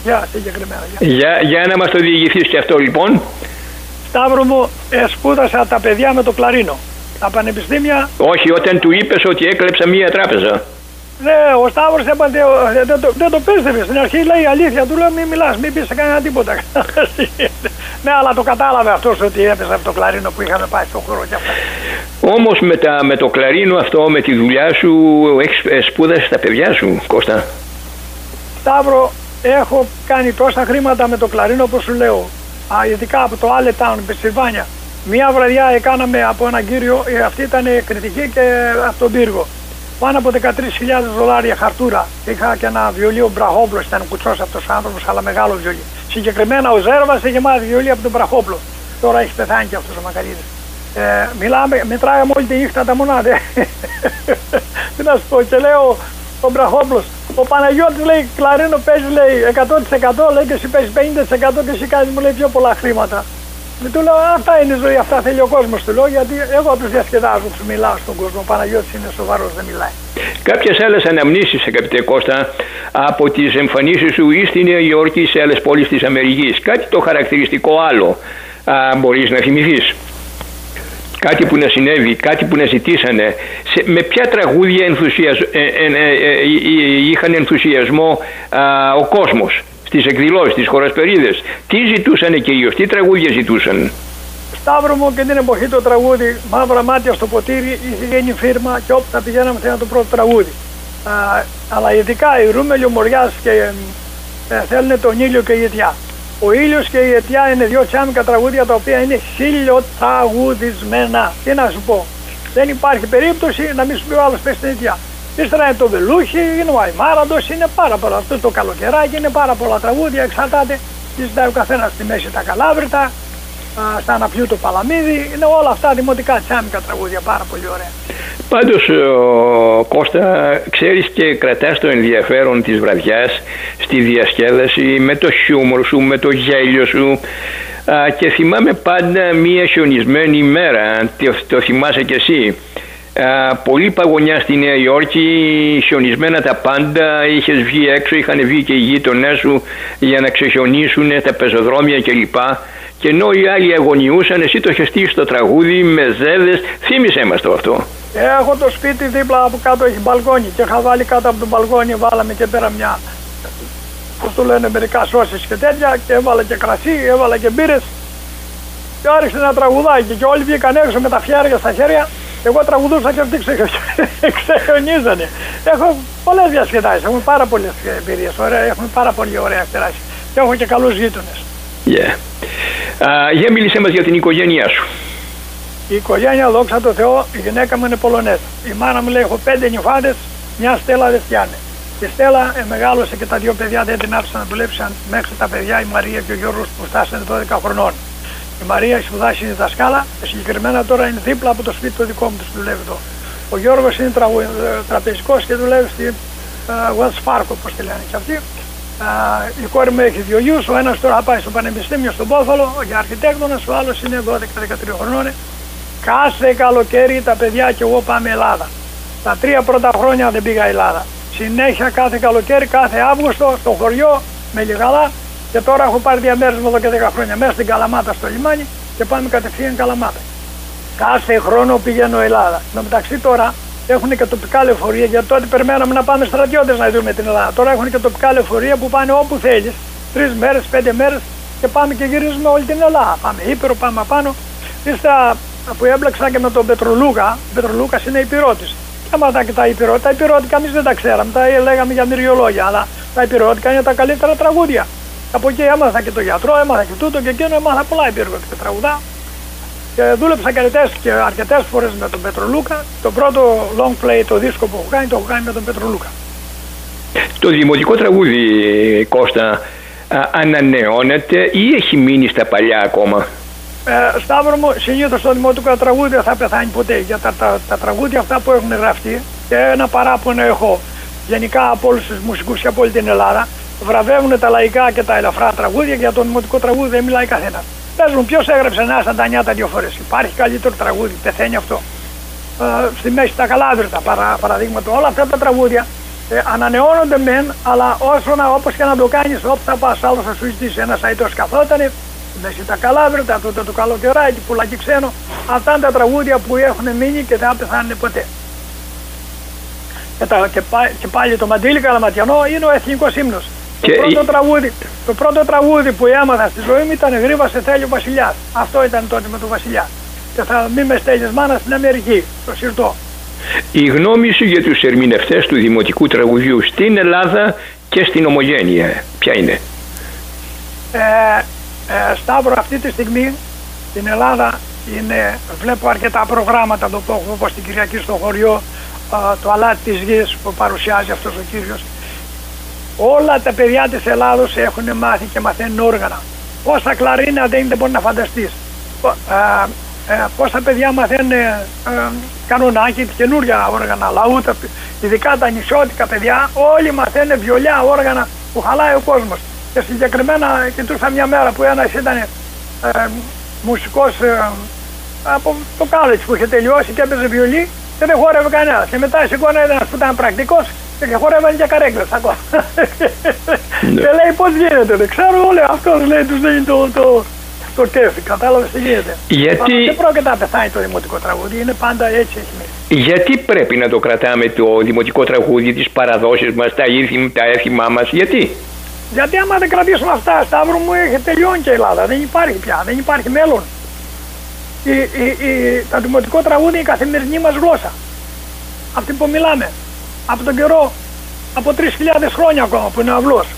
Γεια, συγκεκριμένα. Για να μας το διηγηθείς και αυτό λοιπόν. Σταύρο μου, σπούδασα τα παιδιά με το κλαρίνο. Τα πανεπιστήμια. Όχι, όταν του είπες ότι έκλεψα μία τράπεζα. Ναι, ο Σταύρος δεν το πίστευε. Στην αρχή λέει αλήθεια, του λέω μην μιλάς, μην πεις σε κανένα τίποτα. Ναι, αλλά το κατάλαβε αυτός ότι έπαιζε από το κλαρίνο που είχαμε πάει στον χώρο και αυτά. Όμως με το κλαρίνο αυτό, με τη δουλειά σου, έχεις σπούδασε τα παιδιά σου, Κώστα? Σταύρο, έχω κάνει τόσα χρήματα με το κλαρίνο όπως σου λέω. Ειδικά από το Allentown, Πενσιλβάνια. Μία βραδιά έκαναμε από έναν κύριο, αυτή ήταν κριτική και από τον πύργο. Πάνω από $13,000 χαρτούρα. Είχα και ένα βιολίο Μπραχόπλο, ήταν κουτσός αυτός ο άνθρωπος, αλλά μεγάλο βιολίο. Συγκεκριμένα ο Ζέρβας είχε μάθει βιολίο από τον Μπραχόπλο. Τώρα έχει πεθάνει και αυτός ο Μακαρίδης. Μετράγαμε όλη τη νύχτα τα μονάδια. Τι να σου πω, και λέω ο Μπραχόπλος, ο Παναγιώτης λέει κλαρίνο παίζει λέει 100%, λέει και εσύ παίζει 50% και εσύ κάνεις μου λέει πιο πολλά χρήματα. Του λέω αυτά είναι η ζωή, αυτά θέλει ο κόσμος, του λέω, γιατί εγώ τους διασκεδάζω, τους μιλάω στον κόσμο. Ο Παναγιώτης είναι σοβαρός, δεν μιλάει. Κάποιες άλλες αναμνήσεις, αγαπητέ Κώστα, από τις εμφανίσεις σου ή στη Νέα Υόρκη ή σε άλλες πόλεις της Αμερικής, κάτι το χαρακτηριστικό άλλο μπορείς να θυμηθείς? Κάτι που να συνέβη, κάτι που να ζητήσανε, με ποια τραγούδια είχαν ενθουσιασμό ο κόσμος στις εκδηλώσεις, στις χορασπερίδες? Τι ζητούσανε κυρίως, τι τραγούδια ζητούσαν? Σταύρο μου, και την εποχή το τραγούδι Μαύρα μάτια στο ποτήρι είχε γίνει φίρμα και όπου θα πηγαίναμε θα ήταν το πρώτο τραγούδι. Αλλά ειδικά η Ρούμελη, ο Μοριάς και θέλουν τον ήλιο και η αιτιά. Ο ήλιος και η αιτιά είναι δύο τσάμικα τραγούδια τα οποία είναι χιλιοτραγουδισμένα. Τι να σου πω, δεν υπάρχει περίπτωση να μην σου πει ο άλλος πες την αιτιά. Ύστερα είναι το Βελούχι, είναι ο Αϊμάραντος, είναι πάρα πολλά. Αυτό το καλοκαιράκι είναι πάρα πολλά τραγούδια, εξαρτάται. Ζητάει ο καθένας στη μέση τα Καλάβρητα, στα Αναπιού το Παλαμίδι, είναι όλα αυτά δημοτικά τσάμικα τραγούδια, πάρα πολύ ωραία. Πάντως Κώστα, ξέρεις και κρατάς το ενδιαφέρον της βραδιάς στη διασκέδαση, με το χιούμορ σου, με το γέλιο σου, και θυμάμαι πάντα μία χιονισμένη ημέρα, το θυμάσαι κι εσύ. Πολύ παγωνιά στη Νέα Υόρκη, χιονισμένα τα πάντα, είχες βγει έξω, είχαν βγει και οι γείτονές σου για να ξεχιονίσουν τα πεζοδρόμια κλπ. Και ενώ οι άλλοι αγωνιούσαν, εσύ το είχες στήσει στο τραγούδι με ζέδες. Θύμισέ μας το αυτό. Έχω το σπίτι δίπλα από κάτω, έχει μπαλκόνι και είχα βάλει κάτω από το μπαλκόνι, βάλαμε και πέρα μια, πώς το λένε, μερικά σώσεις και τέτοια, και έβαλα και κρασί, έβαλα και μπύρες και άρχισε ένα τραγουδάκι και όλοι βγήκαν έξω με τα φιάρια στα χέρια. Εγώ τραγουδούσα και αυτοί ξεχιονίζανε. Έχω πολλές διασκεδάσεις, έχουμε πάρα πολλές εμπειρίες, έχουμε πάρα πολύ ωραία περάσει και έχω και καλούς γείτονες. Για μίλησέ μας για την οικογένειά σου. Η οικογένεια, δόξα τω Θεώ, η γυναίκα μου είναι Πολωνέζα. Η μάνα μου λέει έχω 5 νυφάδες, μια Στέλλα δεν φτιάνε. Η Στέλλα μεγάλωσε και τα δύο παιδιά δεν την άφησαν να δουλέψαν μέχρι τα παιδιά, η Μαρία και ο Γιώργος, που φτάσανε 12 χρονών. Η Μαρία έχει σπουδάσει, είναι δασκάλα, συγκεκριμένα τώρα είναι δίπλα από το σπίτι το δικό μου, δουλεύει εδώ. Ο Γιώργος είναι τραπεζικός και δουλεύει στη Wells Fargo, όπως τη λένε και αυτή. Η κόρη μου έχει 2 γιους, ο ένας τώρα πάει στο πανεπιστήμιο στον Πόθολο για αρχιτέκτονας, ο άλλος είναι 12-13 χρονών. Κάθε καλοκαίρι τα παιδιά και εγώ πάμε Ελλάδα. Τα 3 πρώτα χρόνια δεν πήγα Ελλάδα. Συνέχεια κάθε καλοκαίρι, κάθε Αύγουστο στο χωριό με Λιγαλά, και τώρα έχω πάρει διαμέρισμα εδώ και 10 χρόνια μέσα στην Καλαμάτα στο λιμάνι και πάμε κατευθείαν Καλαμάτα. Κάθε χρόνο πηγαίνω Ελλάδα. Με μεταξύ τώρα έχουν και τοπικά λεωφορεία, γιατί τότε περιμέναμε να πάμε στρατιώτες να δούμε την Ελλάδα. Τώρα έχουν και τοπικά λεωφορεία που πάνε όπου θέλεις, 3 μέρες, 5 μέρες, και πάμε και γυρίζουμε όλη την Ελλάδα. Πάμε Ήπειρο, πάμε απάνω. Ύστερα που έμπλεξα και με τον Πετρολούκα, ο Πετρολούκας είναι υπηρώτης. Έμαθα και τα υπηρώτικα εμείς δεν τα ξέραμε, τα λέγαμε για μυριολόγια, αλλά τα υπηρώτικα είναι τα καλύτερα τραγούδια. Από εκεί έμαθα και το γιατρό, έμαθα και τούτο και εκείνο, έμαθα πολλά υπηρώτικα τραγουδά. Και δούλεψα και αρκετές φορές με τον Πετρολούκα. Το πρώτο long play, το δίσκο που έχω κάνει, το έχω κάνει με τον Πετρολούκα. Το δημοτικό τραγούδι, Κώστα, ανανεώνεται ή έχει μείνει στα παλιά ακόμα? Σταύρο μου, συνήθως το δημοτικό τραγούδι δεν θα πεθάνει ποτέ. Για τα τραγούδια αυτά που έχουν γραφτεί, και ένα παράπονο έχω γενικά από όλους τους μουσικούς και από όλη την Ελλάδα, βραβεύουν τα λαϊκά και τα ελαφρά τραγούδια, για το δημοτικό τραγούδι δεν μιλάει κανένα. Πες μου, ποιος έγραψε να στα τα νιάτα 2 φορές? Υπάρχει καλύτερο τραγούδι? Πεθαίνει αυτό. Στη μέση τα Καλάβρητα, παραδείγματο, όλα αυτά τα τραγούδια Ανανεώνονται μεν, αλλά όπως και να το κάνεις, όπου θα πας, άλλο θα σου ζητήσει ένας αητός καθότανε, δες τα Καλάβρητα, τούτο το καλοκαιράκι, πουλάκι ξένο. Αυτά είναι τα τραγούδια που έχουν μείνει και δεν θα πεθάνουν ποτέ. Και πάλι το Μαντήλι Καλαματιανό είναι ο εθνικός ύμνος. Το πρώτο τραγούδι που έμαθα στη ζωή μου ήταν «Γρήβα σε θέλει ο Βασιλιάς». Αυτό ήταν τότε με τον Βασιλιά. Και θα μη με στέλνεις μάνα στην Αμερική, το συρτό. Η γνώμη σου για τους ερμηνευτές του δημοτικού τραγουδιού στην Ελλάδα και στην Ομογένεια, ποια είναι? Σταύρο, αυτή τη στιγμή στην Ελλάδα βλέπω αρκετά προγράμματα το έχω, όπως την Κυριακή στο χωριό, το αλάτι της γης που παρουσιάζει αυτός ο κύριος. Όλα τα παιδιά της Ελλάδος έχουν μάθει και μαθαίνουν όργανα. Πόσα κλαρίνα δεν μπορεί να φανταστείς. Πόσα παιδιά μαθαίνουν κανονάκι, καινούργια όργανα, λαούτα, ειδικά τα νησιώτικα παιδιά, όλοι μαθαίνουν βιολιά, όργανα που χαλάει ο κόσμος. Και συγκεκριμένα κοιτούσα μια μέρα που ένας ήταν μουσικός από το college που είχε τελειώσει και έπαιζε βιολί και δεν χόρευε κανένα. Και μετά σηκώνα ένας που ήταν πρακτικός και χόρευαν και καρέκλες ακόμα. Και λέει πώς γίνεται, δεν ξέρω, όλοι αυτός λέει τους δίνει το κέφι, κατάλαβες τι γίνεται. Γιατί... δεν πρόκειται να πεθάνει το δημοτικό τραγούδι, είναι πάντα έτσι έχει μείνει. Γιατί πρέπει να το κρατάμε το δημοτικό τραγούδι, τις παραδόσεις μας, τα έθιμά μας, γιατί? Γιατί άμα δεν κρατήσουμε αυτά, Σταύρο μου, έχει τελειώνει και η Ελλάδα, δεν υπάρχει πια, δεν υπάρχει μέλλον. Το δημοτικό τραγούδι είναι η καθημερινή μας γλώσσα. Αυτή που μιλάμε, από τον καιρό, από 3.000 χρόνια ακόμα που είναι αυλός.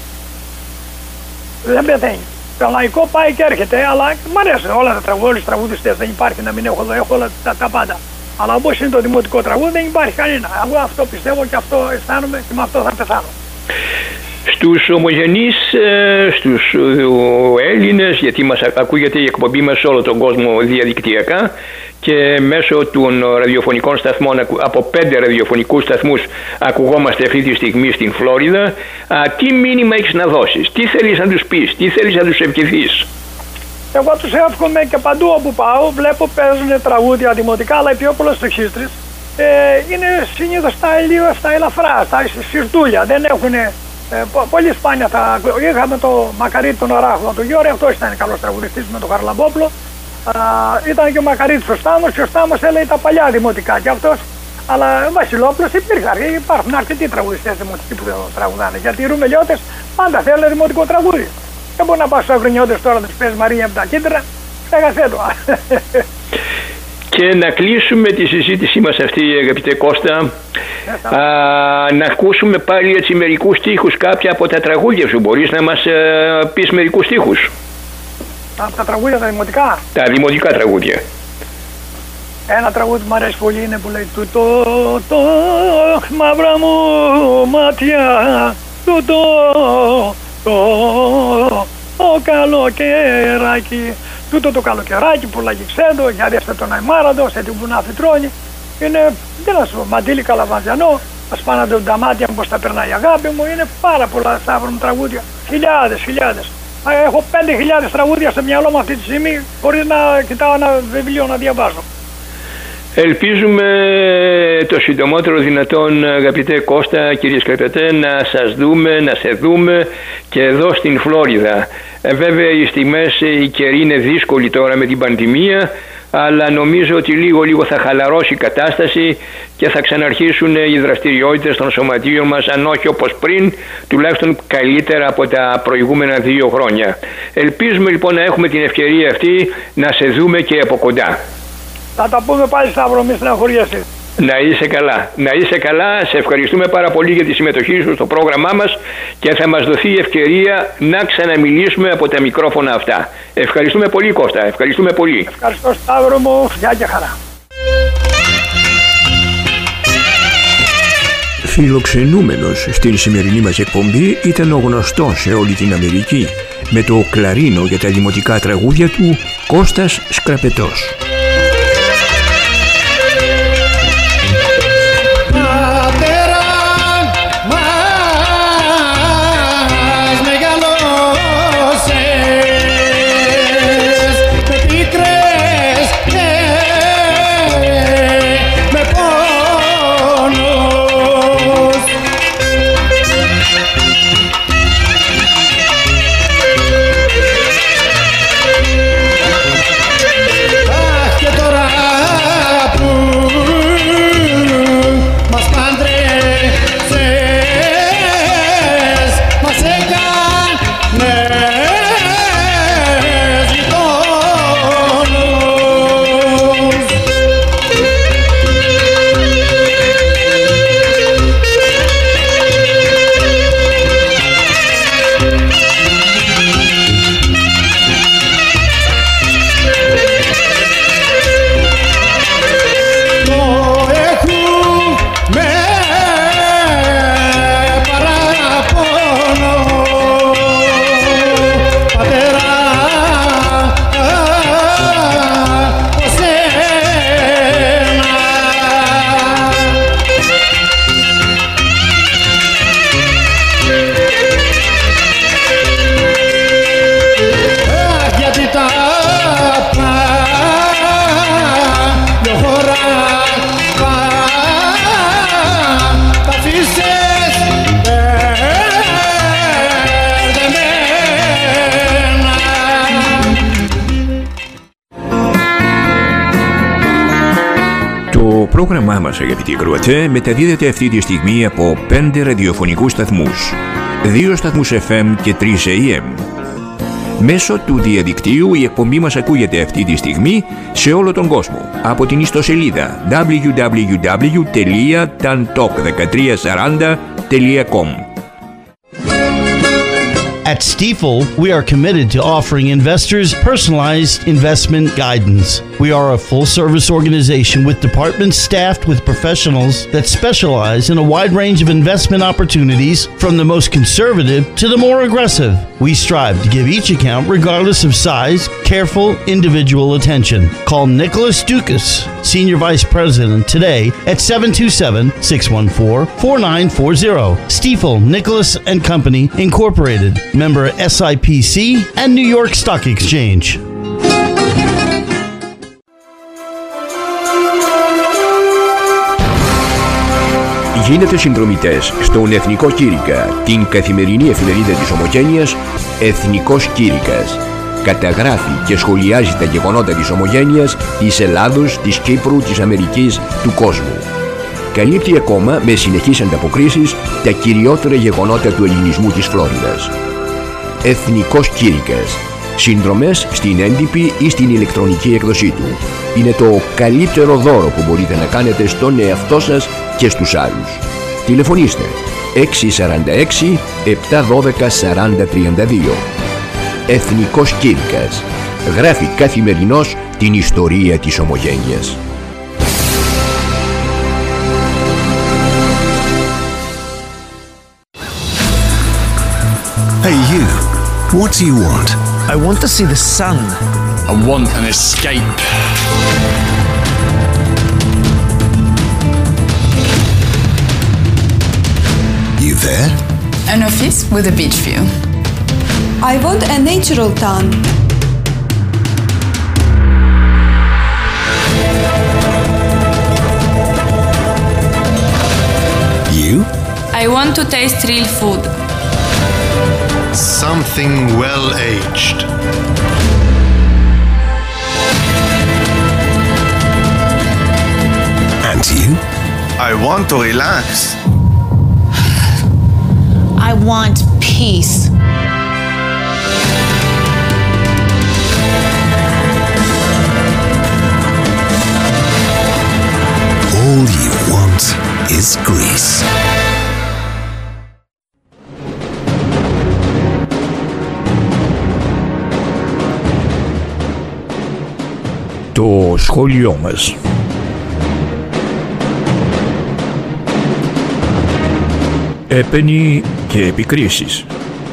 Δεν πεθαίνει. Το λαϊκό πάει και έρχεται, αλλά μου αρέσουν όλα τα τραγούδια, όλους τους τραγουδιστές. Δεν υπάρχει να μην έχω εδώ, έχω όλα τα πάντα. Αλλά όπως είναι το δημοτικό τραγούδι, δεν υπάρχει κανένα. Εγώ αυτό πιστεύω και αυτό αισθάνομαι και με αυτό θα πεθάνω. Στους ομογενείς, στους Έλληνες, γιατί μας ακούγεται η εκπομπή μας σε όλο τον κόσμο διαδικτυακά και μέσω των ραδιοφωνικών σταθμών, από 5 ραδιοφωνικούς σταθμούς ακουγόμαστε αυτή τη στιγμή στην Φλόριδα, τι μήνυμα έχεις να δώσεις, τι θέλεις να τους πεις, τι θέλεις να τους ευχηθείς? Εγώ τους εύχομαι και παντού όπου πάω, βλέπω παίζουν τραγούδια δημοτικά, αλλά πιο πολλές στο Χίστρις. Είναι συνήθως τα ελαφρά, τα σιρτούλια, δεν έχουν... πολύ σπάνια είχαμε το Μακαρίτη τον Αράχο του Γιώρη, αυτός ήταν καλός τραγουδιστής με τον Χαρλαμπόπλο. Ήταν και ο Μακαρίτης ο Στάμος και ο Στάμος έλεγε τα παλιά δημοτικά και αυτός. Αλλά ο Βασιλόπουλος υπάρχουν αρκετοί τραγουδιστές δημοτικοί που τραγουδάνε. Γιατί οι Ρουμελιώτες πάντα θέλουν δημοτικό τραγούδι. Δεν μπορεί να πας στους Αγρινιώτες τώρα να τους παίζει Μαρία από τα κίτρινα, ξέχασέ το. Και να κλείσουμε τη συζήτησή μας αυτή, αγαπητέ Κώστα, να ακούσουμε πάλι έτσι μερικούς στίχους, κάποια από τα τραγούδια σου. Μπορείς να μας πεις μερικούς στίχους? Από τα τραγούδια τα δημοτικά? Τα δημοτικά τραγούδια. Ένα τραγούδι που μου αρέσει πολύ είναι που λέει το μαύρα μου μάτια, το καλοκαιράκι. Τούτο το καλοκαιράκι που λαγιξέντο, για δέστε τον Αϊμάραντο, σε την πουνά φυτρώνει. Είναι, τι να σου πω, Μαντήλι Καλαβαντιανό, ασπάνονται τα μάτια μου πως τα περνάει η αγάπη μου, είναι πάρα πολλά Σταύρο μου τραγούδια. Χιλιάδες. Έχω 5.000 τραγούδια στο μυαλό μου αυτή τη στιγμή, χωρίς να κοιτάω ένα βιβλίο να διαβάζω. Ελπίζουμε το συντομότερο δυνατόν, αγαπητέ Κώστα, κύριε Σκραπετέ, να σας δούμε, να σε δούμε και εδώ στην Φλόριδα. Βέβαια οι στιγμές, οι καιροί είναι δύσκολοι τώρα με την πανδημία, αλλά νομίζω ότι λίγο θα χαλαρώσει η κατάσταση και θα ξαναρχίσουν οι δραστηριότητες των σωματείων μας, αν όχι όπως πριν, τουλάχιστον καλύτερα από τα προηγούμενα 2 χρόνια. Ελπίζουμε λοιπόν να έχουμε την ευκαιρία αυτή να σε δούμε και από κοντά. Θα τα πούμε πάλι, Σταύρο, μη στεναχωριέσαι. Να είσαι καλά. Να είσαι καλά. Σε ευχαριστούμε πάρα πολύ για τη συμμετοχή σου στο πρόγραμμά μας και θα μας δοθεί η ευκαιρία να ξαναμιλήσουμε από τα μικρόφωνα αυτά. Ευχαριστούμε πολύ, Κώστα. Ευχαριστούμε πολύ. Ευχαριστώ, Σταύρο μου. Γεια και χαρά. Φιλοξενούμενος στην σημερινή μας εκπομπή ήταν ο γνωστός σε όλη την Αμερική με το κλαρίνο για τα δημοτικά τραγούδια του Κώστας Σκραπετός. πρόγραμμά μας, αγαπητοί ακροατές, μεταδίδεται αυτή τη στιγμή από 5 ραδιοφωνικούς σταθμούς, 2 σταθμούς FM και 3 AM. Μέσω του διαδικτύου η εκπομπή μας ακούγεται αυτή τη στιγμή σε όλο τον κόσμο από την ιστοσελίδα www.tantalk1340.com. At Stifel, we are committed to offering investors personalized investment guidance. We are a full-service organization with departments staffed with professionals that specialize in a wide range of investment opportunities, from the most conservative to the more aggressive. We strive to give each account, regardless of size, careful individual attention. Call Nicholas Dukas, Senior Vice President, today at 727-614-4940. Stifel, Nicholas and Company, Incorporated. Member SIPC and New York Stock Exchange. Γίνετε συνδρομητές στον Εθνικό Κήρυκα, την καθημερινή εφημερίδα της Ομογένειας Εθνικός Κήρυκας. Καταγράφει και σχολιάζει τα γεγονότα της Ομογένειας, της Ελλάδος, της Κύπρου, της Αμερικής, του κόσμου. Καλύπτει ακόμα με συνεχείς ανταποκρίσεις τα κυριότερα γεγονότα του ελληνισμού της Φλόριδας. Εθνικός Κήρυκας. Συνδρομές στην έντυπη ή στην ηλεκτρονική έκδοσή του. Είναι το καλύτερο δώρο που μπορείτε να κάνετε στον εαυτό σας και στους άλλους. Τηλεφωνήστε 646 712 4032. Εθνικός Κήρυκας. Γράφει καθημερινώς την ιστορία της Ομογένειας. Hey you, what do you want? I want to see the sun. I want an escape. You there? An office with a beach view. I want a natural town. You? I want to taste real food. Something well-aged. And you? I want to relax. I want peace. All you want is Greece. Το σχόλιο μας. Έπαινοι και επικρίσεις.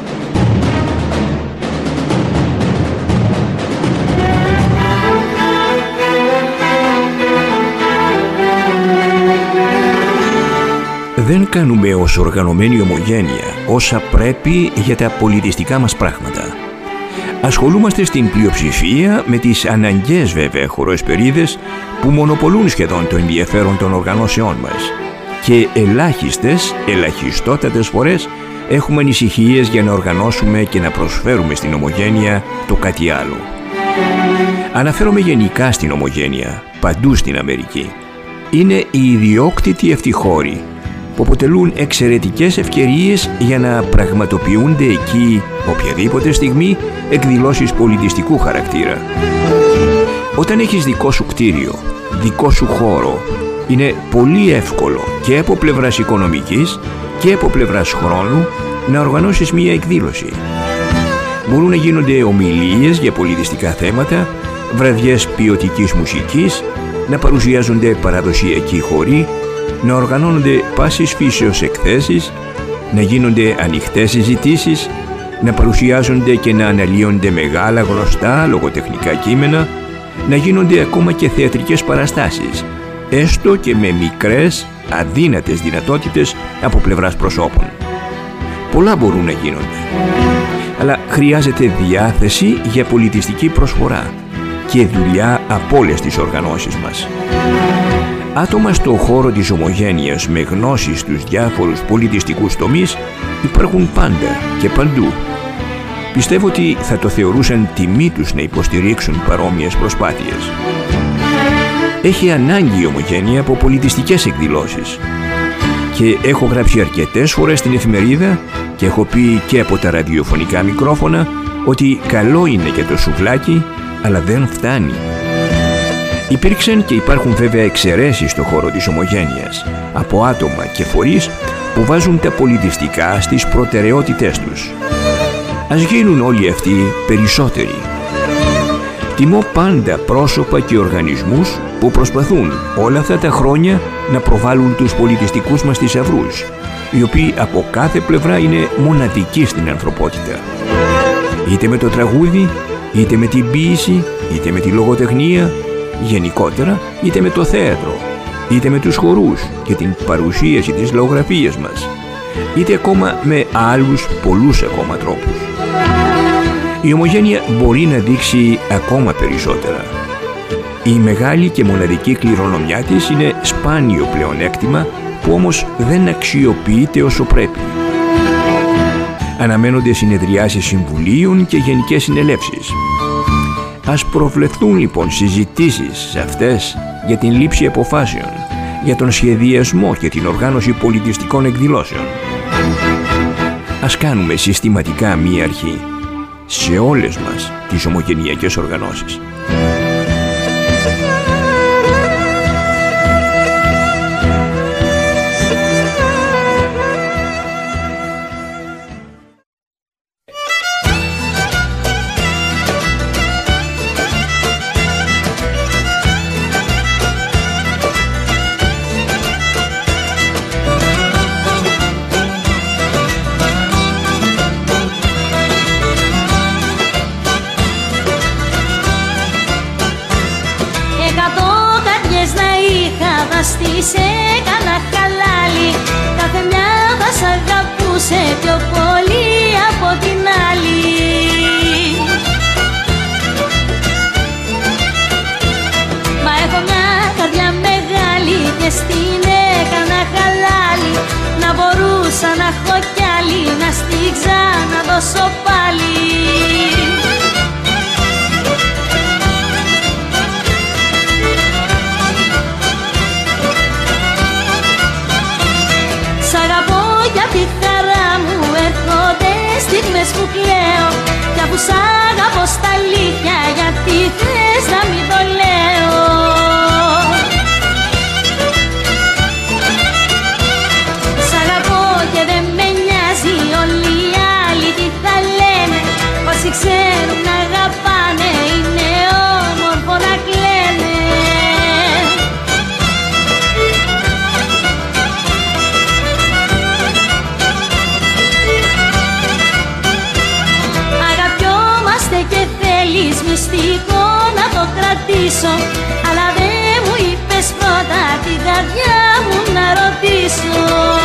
Δεν κάνουμε ως οργανωμένη ομογένεια όσα πρέπει για τα πολιτιστικά μας πράγματα. Ασχολούμαστε στην πλειοψηφία με τις αναγκαίες βέβαια χωροεσπερίδες που μονοπολούν σχεδόν το ενδιαφέρον των οργανώσεών μας και ελαχιστότατες φορές έχουμε ανησυχίες για να οργανώσουμε και να προσφέρουμε στην ομογένεια το κάτι άλλο. Αναφέρομαι γενικά στην ομογένεια, παντού στην Αμερική. Είναι οι ιδιόκτητοι αυτοί χώροι που αποτελούν εξαιρετικές ευκαιρίες για να πραγματοποιούνται εκεί οποιαδήποτε στιγμή εκδηλώσεις πολιτιστικού χαρακτήρα. Όταν έχεις δικό σου κτίριο, δικό σου χώρο, είναι πολύ εύκολο και από πλευράς οικονομικής και από πλευράς χρόνου να οργανώσεις μία εκδήλωση. Μπορούν να γίνονται ομιλίες για πολιτιστικά θέματα, βραδιές ποιοτικής μουσικής, να παρουσιάζονται παραδοσιακοί χοροί, να οργανώνονται πάσης φύσεως εκθέσεις, να γίνονται ανοιχτές συζητήσεις, να παρουσιάζονται και να αναλύονται μεγάλα γνωστά λογοτεχνικά κείμενα, να γίνονται ακόμα και θεατρικές παραστάσεις, έστω και με μικρές, αδύνατες δυνατότητες από πλευράς προσώπων. Πολλά μπορούν να γίνονται, αλλά χρειάζεται διάθεση για πολιτιστική προσφορά και δουλειά από όλες τις οργανώσεις μας. Άτομα στο χώρο της ομογένειας με γνώσεις στους διάφορους πολιτιστικούς τομείς υπάρχουν πάντα και παντού. Πιστεύω ότι θα το θεωρούσαν τιμή τους να υποστηρίξουν παρόμοιες προσπάθειες. Έχει ανάγκη η Ομογένεια από πολιτιστικές εκδηλώσεις. Και έχω γράψει αρκετές φορές στην εφημερίδα και έχω πει και από τα ραδιοφωνικά μικρόφωνα ότι καλό είναι και το σουβλάκι, αλλά δεν φτάνει. Υπήρξαν και υπάρχουν βέβαια εξαιρέσεις στο χώρο της Ομογένειας από άτομα και φορείς που βάζουν τα πολιτιστικά στις προτεραιότητές τους. Ας γίνουν όλοι αυτοί περισσότεροι. Τιμώ πάντα πρόσωπα και οργανισμούς που προσπαθούν όλα αυτά τα χρόνια να προβάλλουν τους πολιτιστικούς μας θησαυρούς, οι οποίοι από κάθε πλευρά είναι μοναδικοί στην ανθρωπότητα. Είτε με το τραγούδι, είτε με την ποίηση, είτε με τη λογοτεχνία, γενικότερα είτε με το θέατρο, είτε με τους χορούς και την παρουσίαση της λαογραφίας μας, είτε ακόμα με άλλους πολλούς ακόμα τρόπους. Η Ομογένεια μπορεί να δείξει ακόμα περισσότερα. Η μεγάλη και μοναδική κληρονομιά της είναι σπάνιο πλεονέκτημα που όμως δεν αξιοποιείται όσο πρέπει. Αναμένονται συνεδριάσεις συμβουλίων και γενικές συνελεύσεις. Ας προβλεφθούν λοιπόν συζητήσεις σε αυτές για την λήψη αποφάσεων, για τον σχεδιασμό και την οργάνωση πολιτιστικών εκδηλώσεων. Ας κάνουμε συστηματικά μία αρχή σε όλες μας τις ομογενειακές οργανώσεις. Σε έκανα χαλάλι, κάθε μια θα σ' αγαπούσε πιο πολύ από την άλλη. Μα έχω μια καρδιά μεγάλη και στην έκανα χαλάλι, να μπορούσα να έχω κι άλλη, να στη ξαναδώσω πάλι. Για τη χαρά μου έρχονται στιγμές που κλαίω, κι αφού σ' αγαπώ στα αλήθεια, γιατί θες να μην το λέω. Σ' αγαπώ και δεν με νοιάζει όλοι οι άλλοι τι θα λένε, όσοι ξέρουν να αγαπάνε είναι όμορφο να κλαίνε. Και θέλεις μυστικό να το κρατήσω, αλλά δεν μου είπες πρώτα την καρδιά μου να ρωτήσω.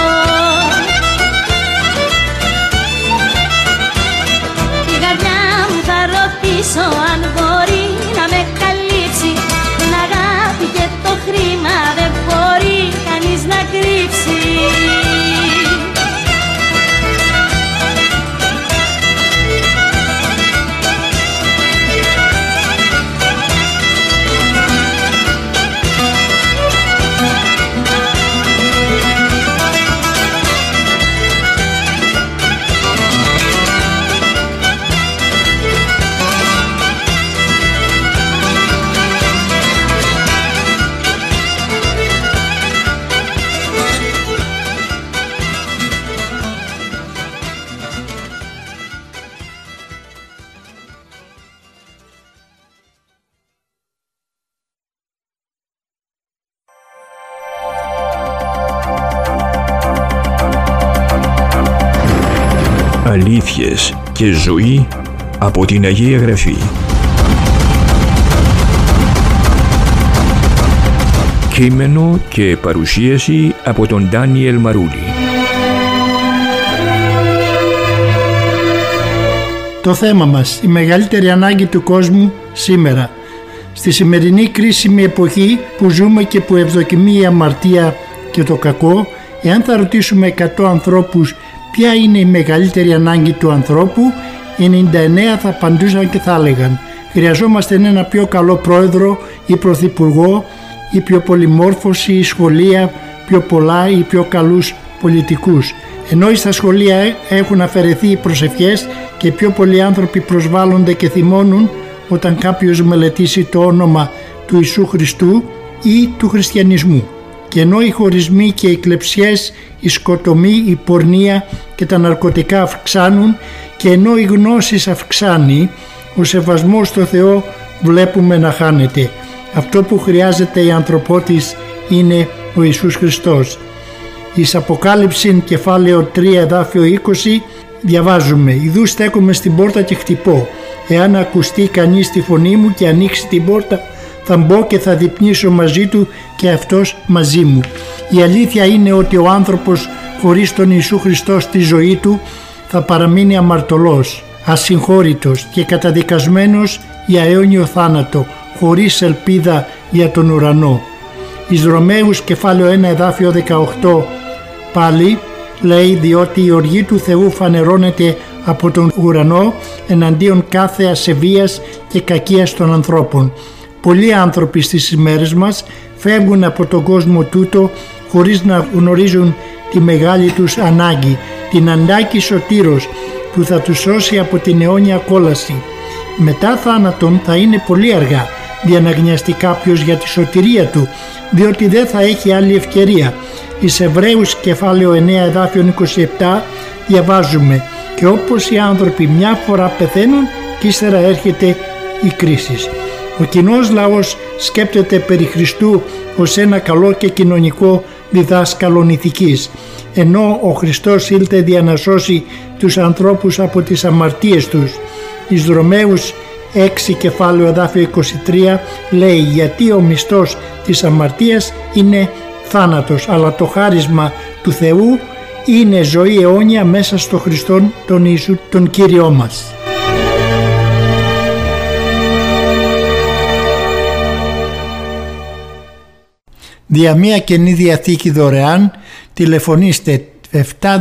Την καρδιά μου θα ρωτήσω αν μπορεί να με καλύψει, την αγάπη και το χρήμα δεν μπορεί κανείς να κρύψει. Αλήθειες και ζωή από την Αγία Γραφή. Κείμενο και παρουσίαση από τον Ντάνιελ Μαρούλη. Το θέμα μας, η μεγαλύτερη ανάγκη του κόσμου σήμερα. Στη σημερινή κρίσιμη εποχή που ζούμε και που ευδοκιμεί η αμαρτία και το κακό, εάν θα ρωτήσουμε 100 ανθρώπους ποια είναι η μεγαλύτερη ανάγκη του ανθρώπου, 99 θα απαντούσαν και θα έλεγαν: χρειαζόμαστε ένα πιο καλό πρόεδρο ή πρωθυπουργό ή πιο πολυμόρφωση ή σχολεία, πιο πολλά ή πιο καλούς πολιτικούς. Ενώ στα σχολεία έχουν αφαιρεθεί οι προσευχές και πιο πολλοί άνθρωποι προσβάλλονται και θυμώνουν όταν κάποιος μελετήσει το όνομα του Ιησού Χριστού ή του χριστιανισμού. Και ενώ οι χωρισμοί και οι κλεψιές, η σκοτωμή, η πορνεία και τα ναρκωτικά αυξάνουν και ενώ η γνώση αυξάνει, ο σεβασμός στο Θεό βλέπουμε να χάνεται. Αυτό που χρειάζεται η ανθρωπότης είναι ο Ιησούς Χριστός. Εις Αποκάλυψη κεφάλαιο 3 εδάφιο 20 διαβάζουμε «Ιδού στέκομαι στην πόρτα και χτυπώ. Εάν ακουστεί κανείς τη φωνή μου και ανοίξει την πόρτα, θα μπω και θα διπνήσω μαζί του και αυτός μαζί μου». Η αλήθεια είναι ότι ο άνθρωπος χωρίς τον Ιησού Χριστό στη ζωή του θα παραμείνει αμαρτωλός, ασυγχώρητος και καταδικασμένος για αιώνιο θάνατο, χωρίς ελπίδα για τον ουρανό. Εις Ρωμαίους κεφάλαιο 1 εδάφιο 18 πάλι λέει «Διότι η οργή του Θεού φανερώνεται από τον ουρανό εναντίον κάθε ασεβίας και κακίας των ανθρώπων». Πολλοί άνθρωποι στις ημέρες μας φεύγουν από τον κόσμο τούτο χωρίς να γνωρίζουν τη μεγάλη τους ανάγκη, την ανάγκη σωτήρος που θα τους σώσει από την αιώνια κόλαση. Μετά θάνατον θα είναι πολύ αργά διαναγνιαστεί κάποιος για τη σωτηρία του, διότι δεν θα έχει άλλη ευκαιρία. Εις Εβραίους κεφάλαιο 9 εδάφιο 27 διαβάζουμε «Και όπως οι άνθρωποι μια φορά πεθαίνουν και ύστερα έρχεται η κρίση». Ο κοινός λαός σκέπτεται περί Χριστού ως ένα καλό και κοινωνικό διδάσκαλον ηθικής, ενώ ο Χριστός ήλθε για να σώσει τους ανθρώπους από τις αμαρτίες τους. Εις Ρωμαίους 6 κεφάλαιο εδάφιο 23 λέει «Γιατί ο μισθός της αμαρτίας είναι θάνατος, αλλά το χάρισμα του Θεού είναι ζωή αιώνια μέσα στο Χριστόν τον Ιησού τον Κύριό μας». Δια μία Καινή Διαθήκη δωρεάν τηλεφωνήστε 727-447-3290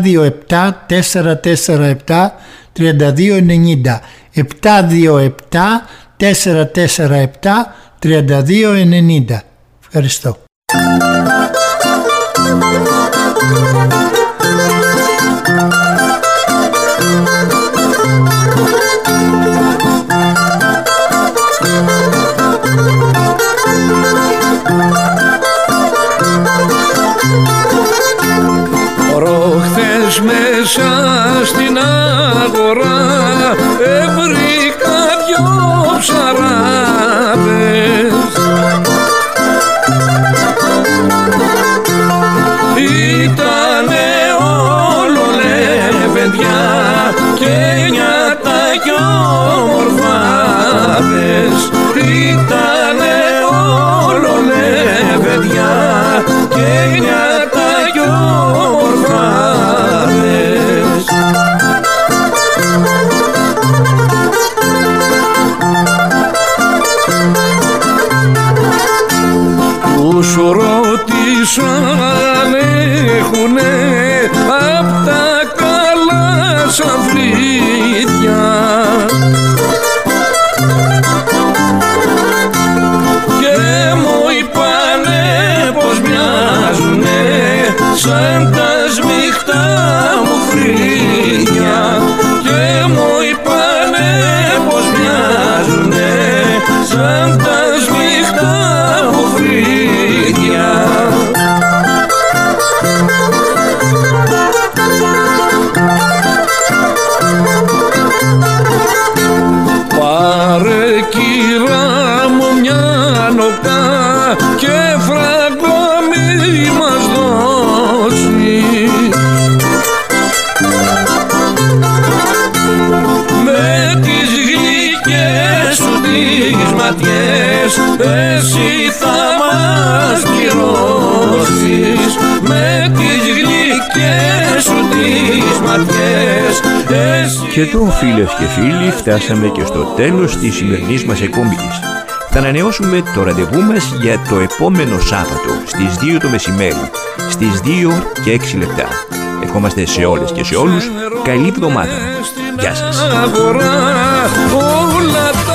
727-447-3290. Ευχαριστώ. Προχθές μέσα στην αγορά έβρικα δυο ψαράδες. Ήτανε όλο λεβεντιά και νιάτα κι ομορφάδες. Ήτανε όλο λεβεντιά και νιάτα κι ομορφάδες. Τους ρώτησαν έχουνε απ' τα καλά σαφρίδια και μου είπανε πως μοιάζουνε σαν τα σμιχτά μου φρύδια και μου είπανε πως μοιάζουνε σαν τα σμιχτά μου φρύδια. Πάρε κυρά μου μια νοπά και φράγκο μη μας δώσει, με τις γλυκές σου τις ματιές εσύ θα μας πληρώσεις, με τις γλυκές σου τις ματιές εσύ. Και εδώ, φίλες και φίλοι, φτάσαμε και στο τέλος της σημερινής μας εκπομπής. Θα ανανεώσουμε το ραντεβού μας για το επόμενο Σάββατο στις 2 το μεσημέρι, στις 2 και 6 λεπτά. Ευχόμαστε σε όλες και σε όλους καλή εβδομάδα. Γεια σας.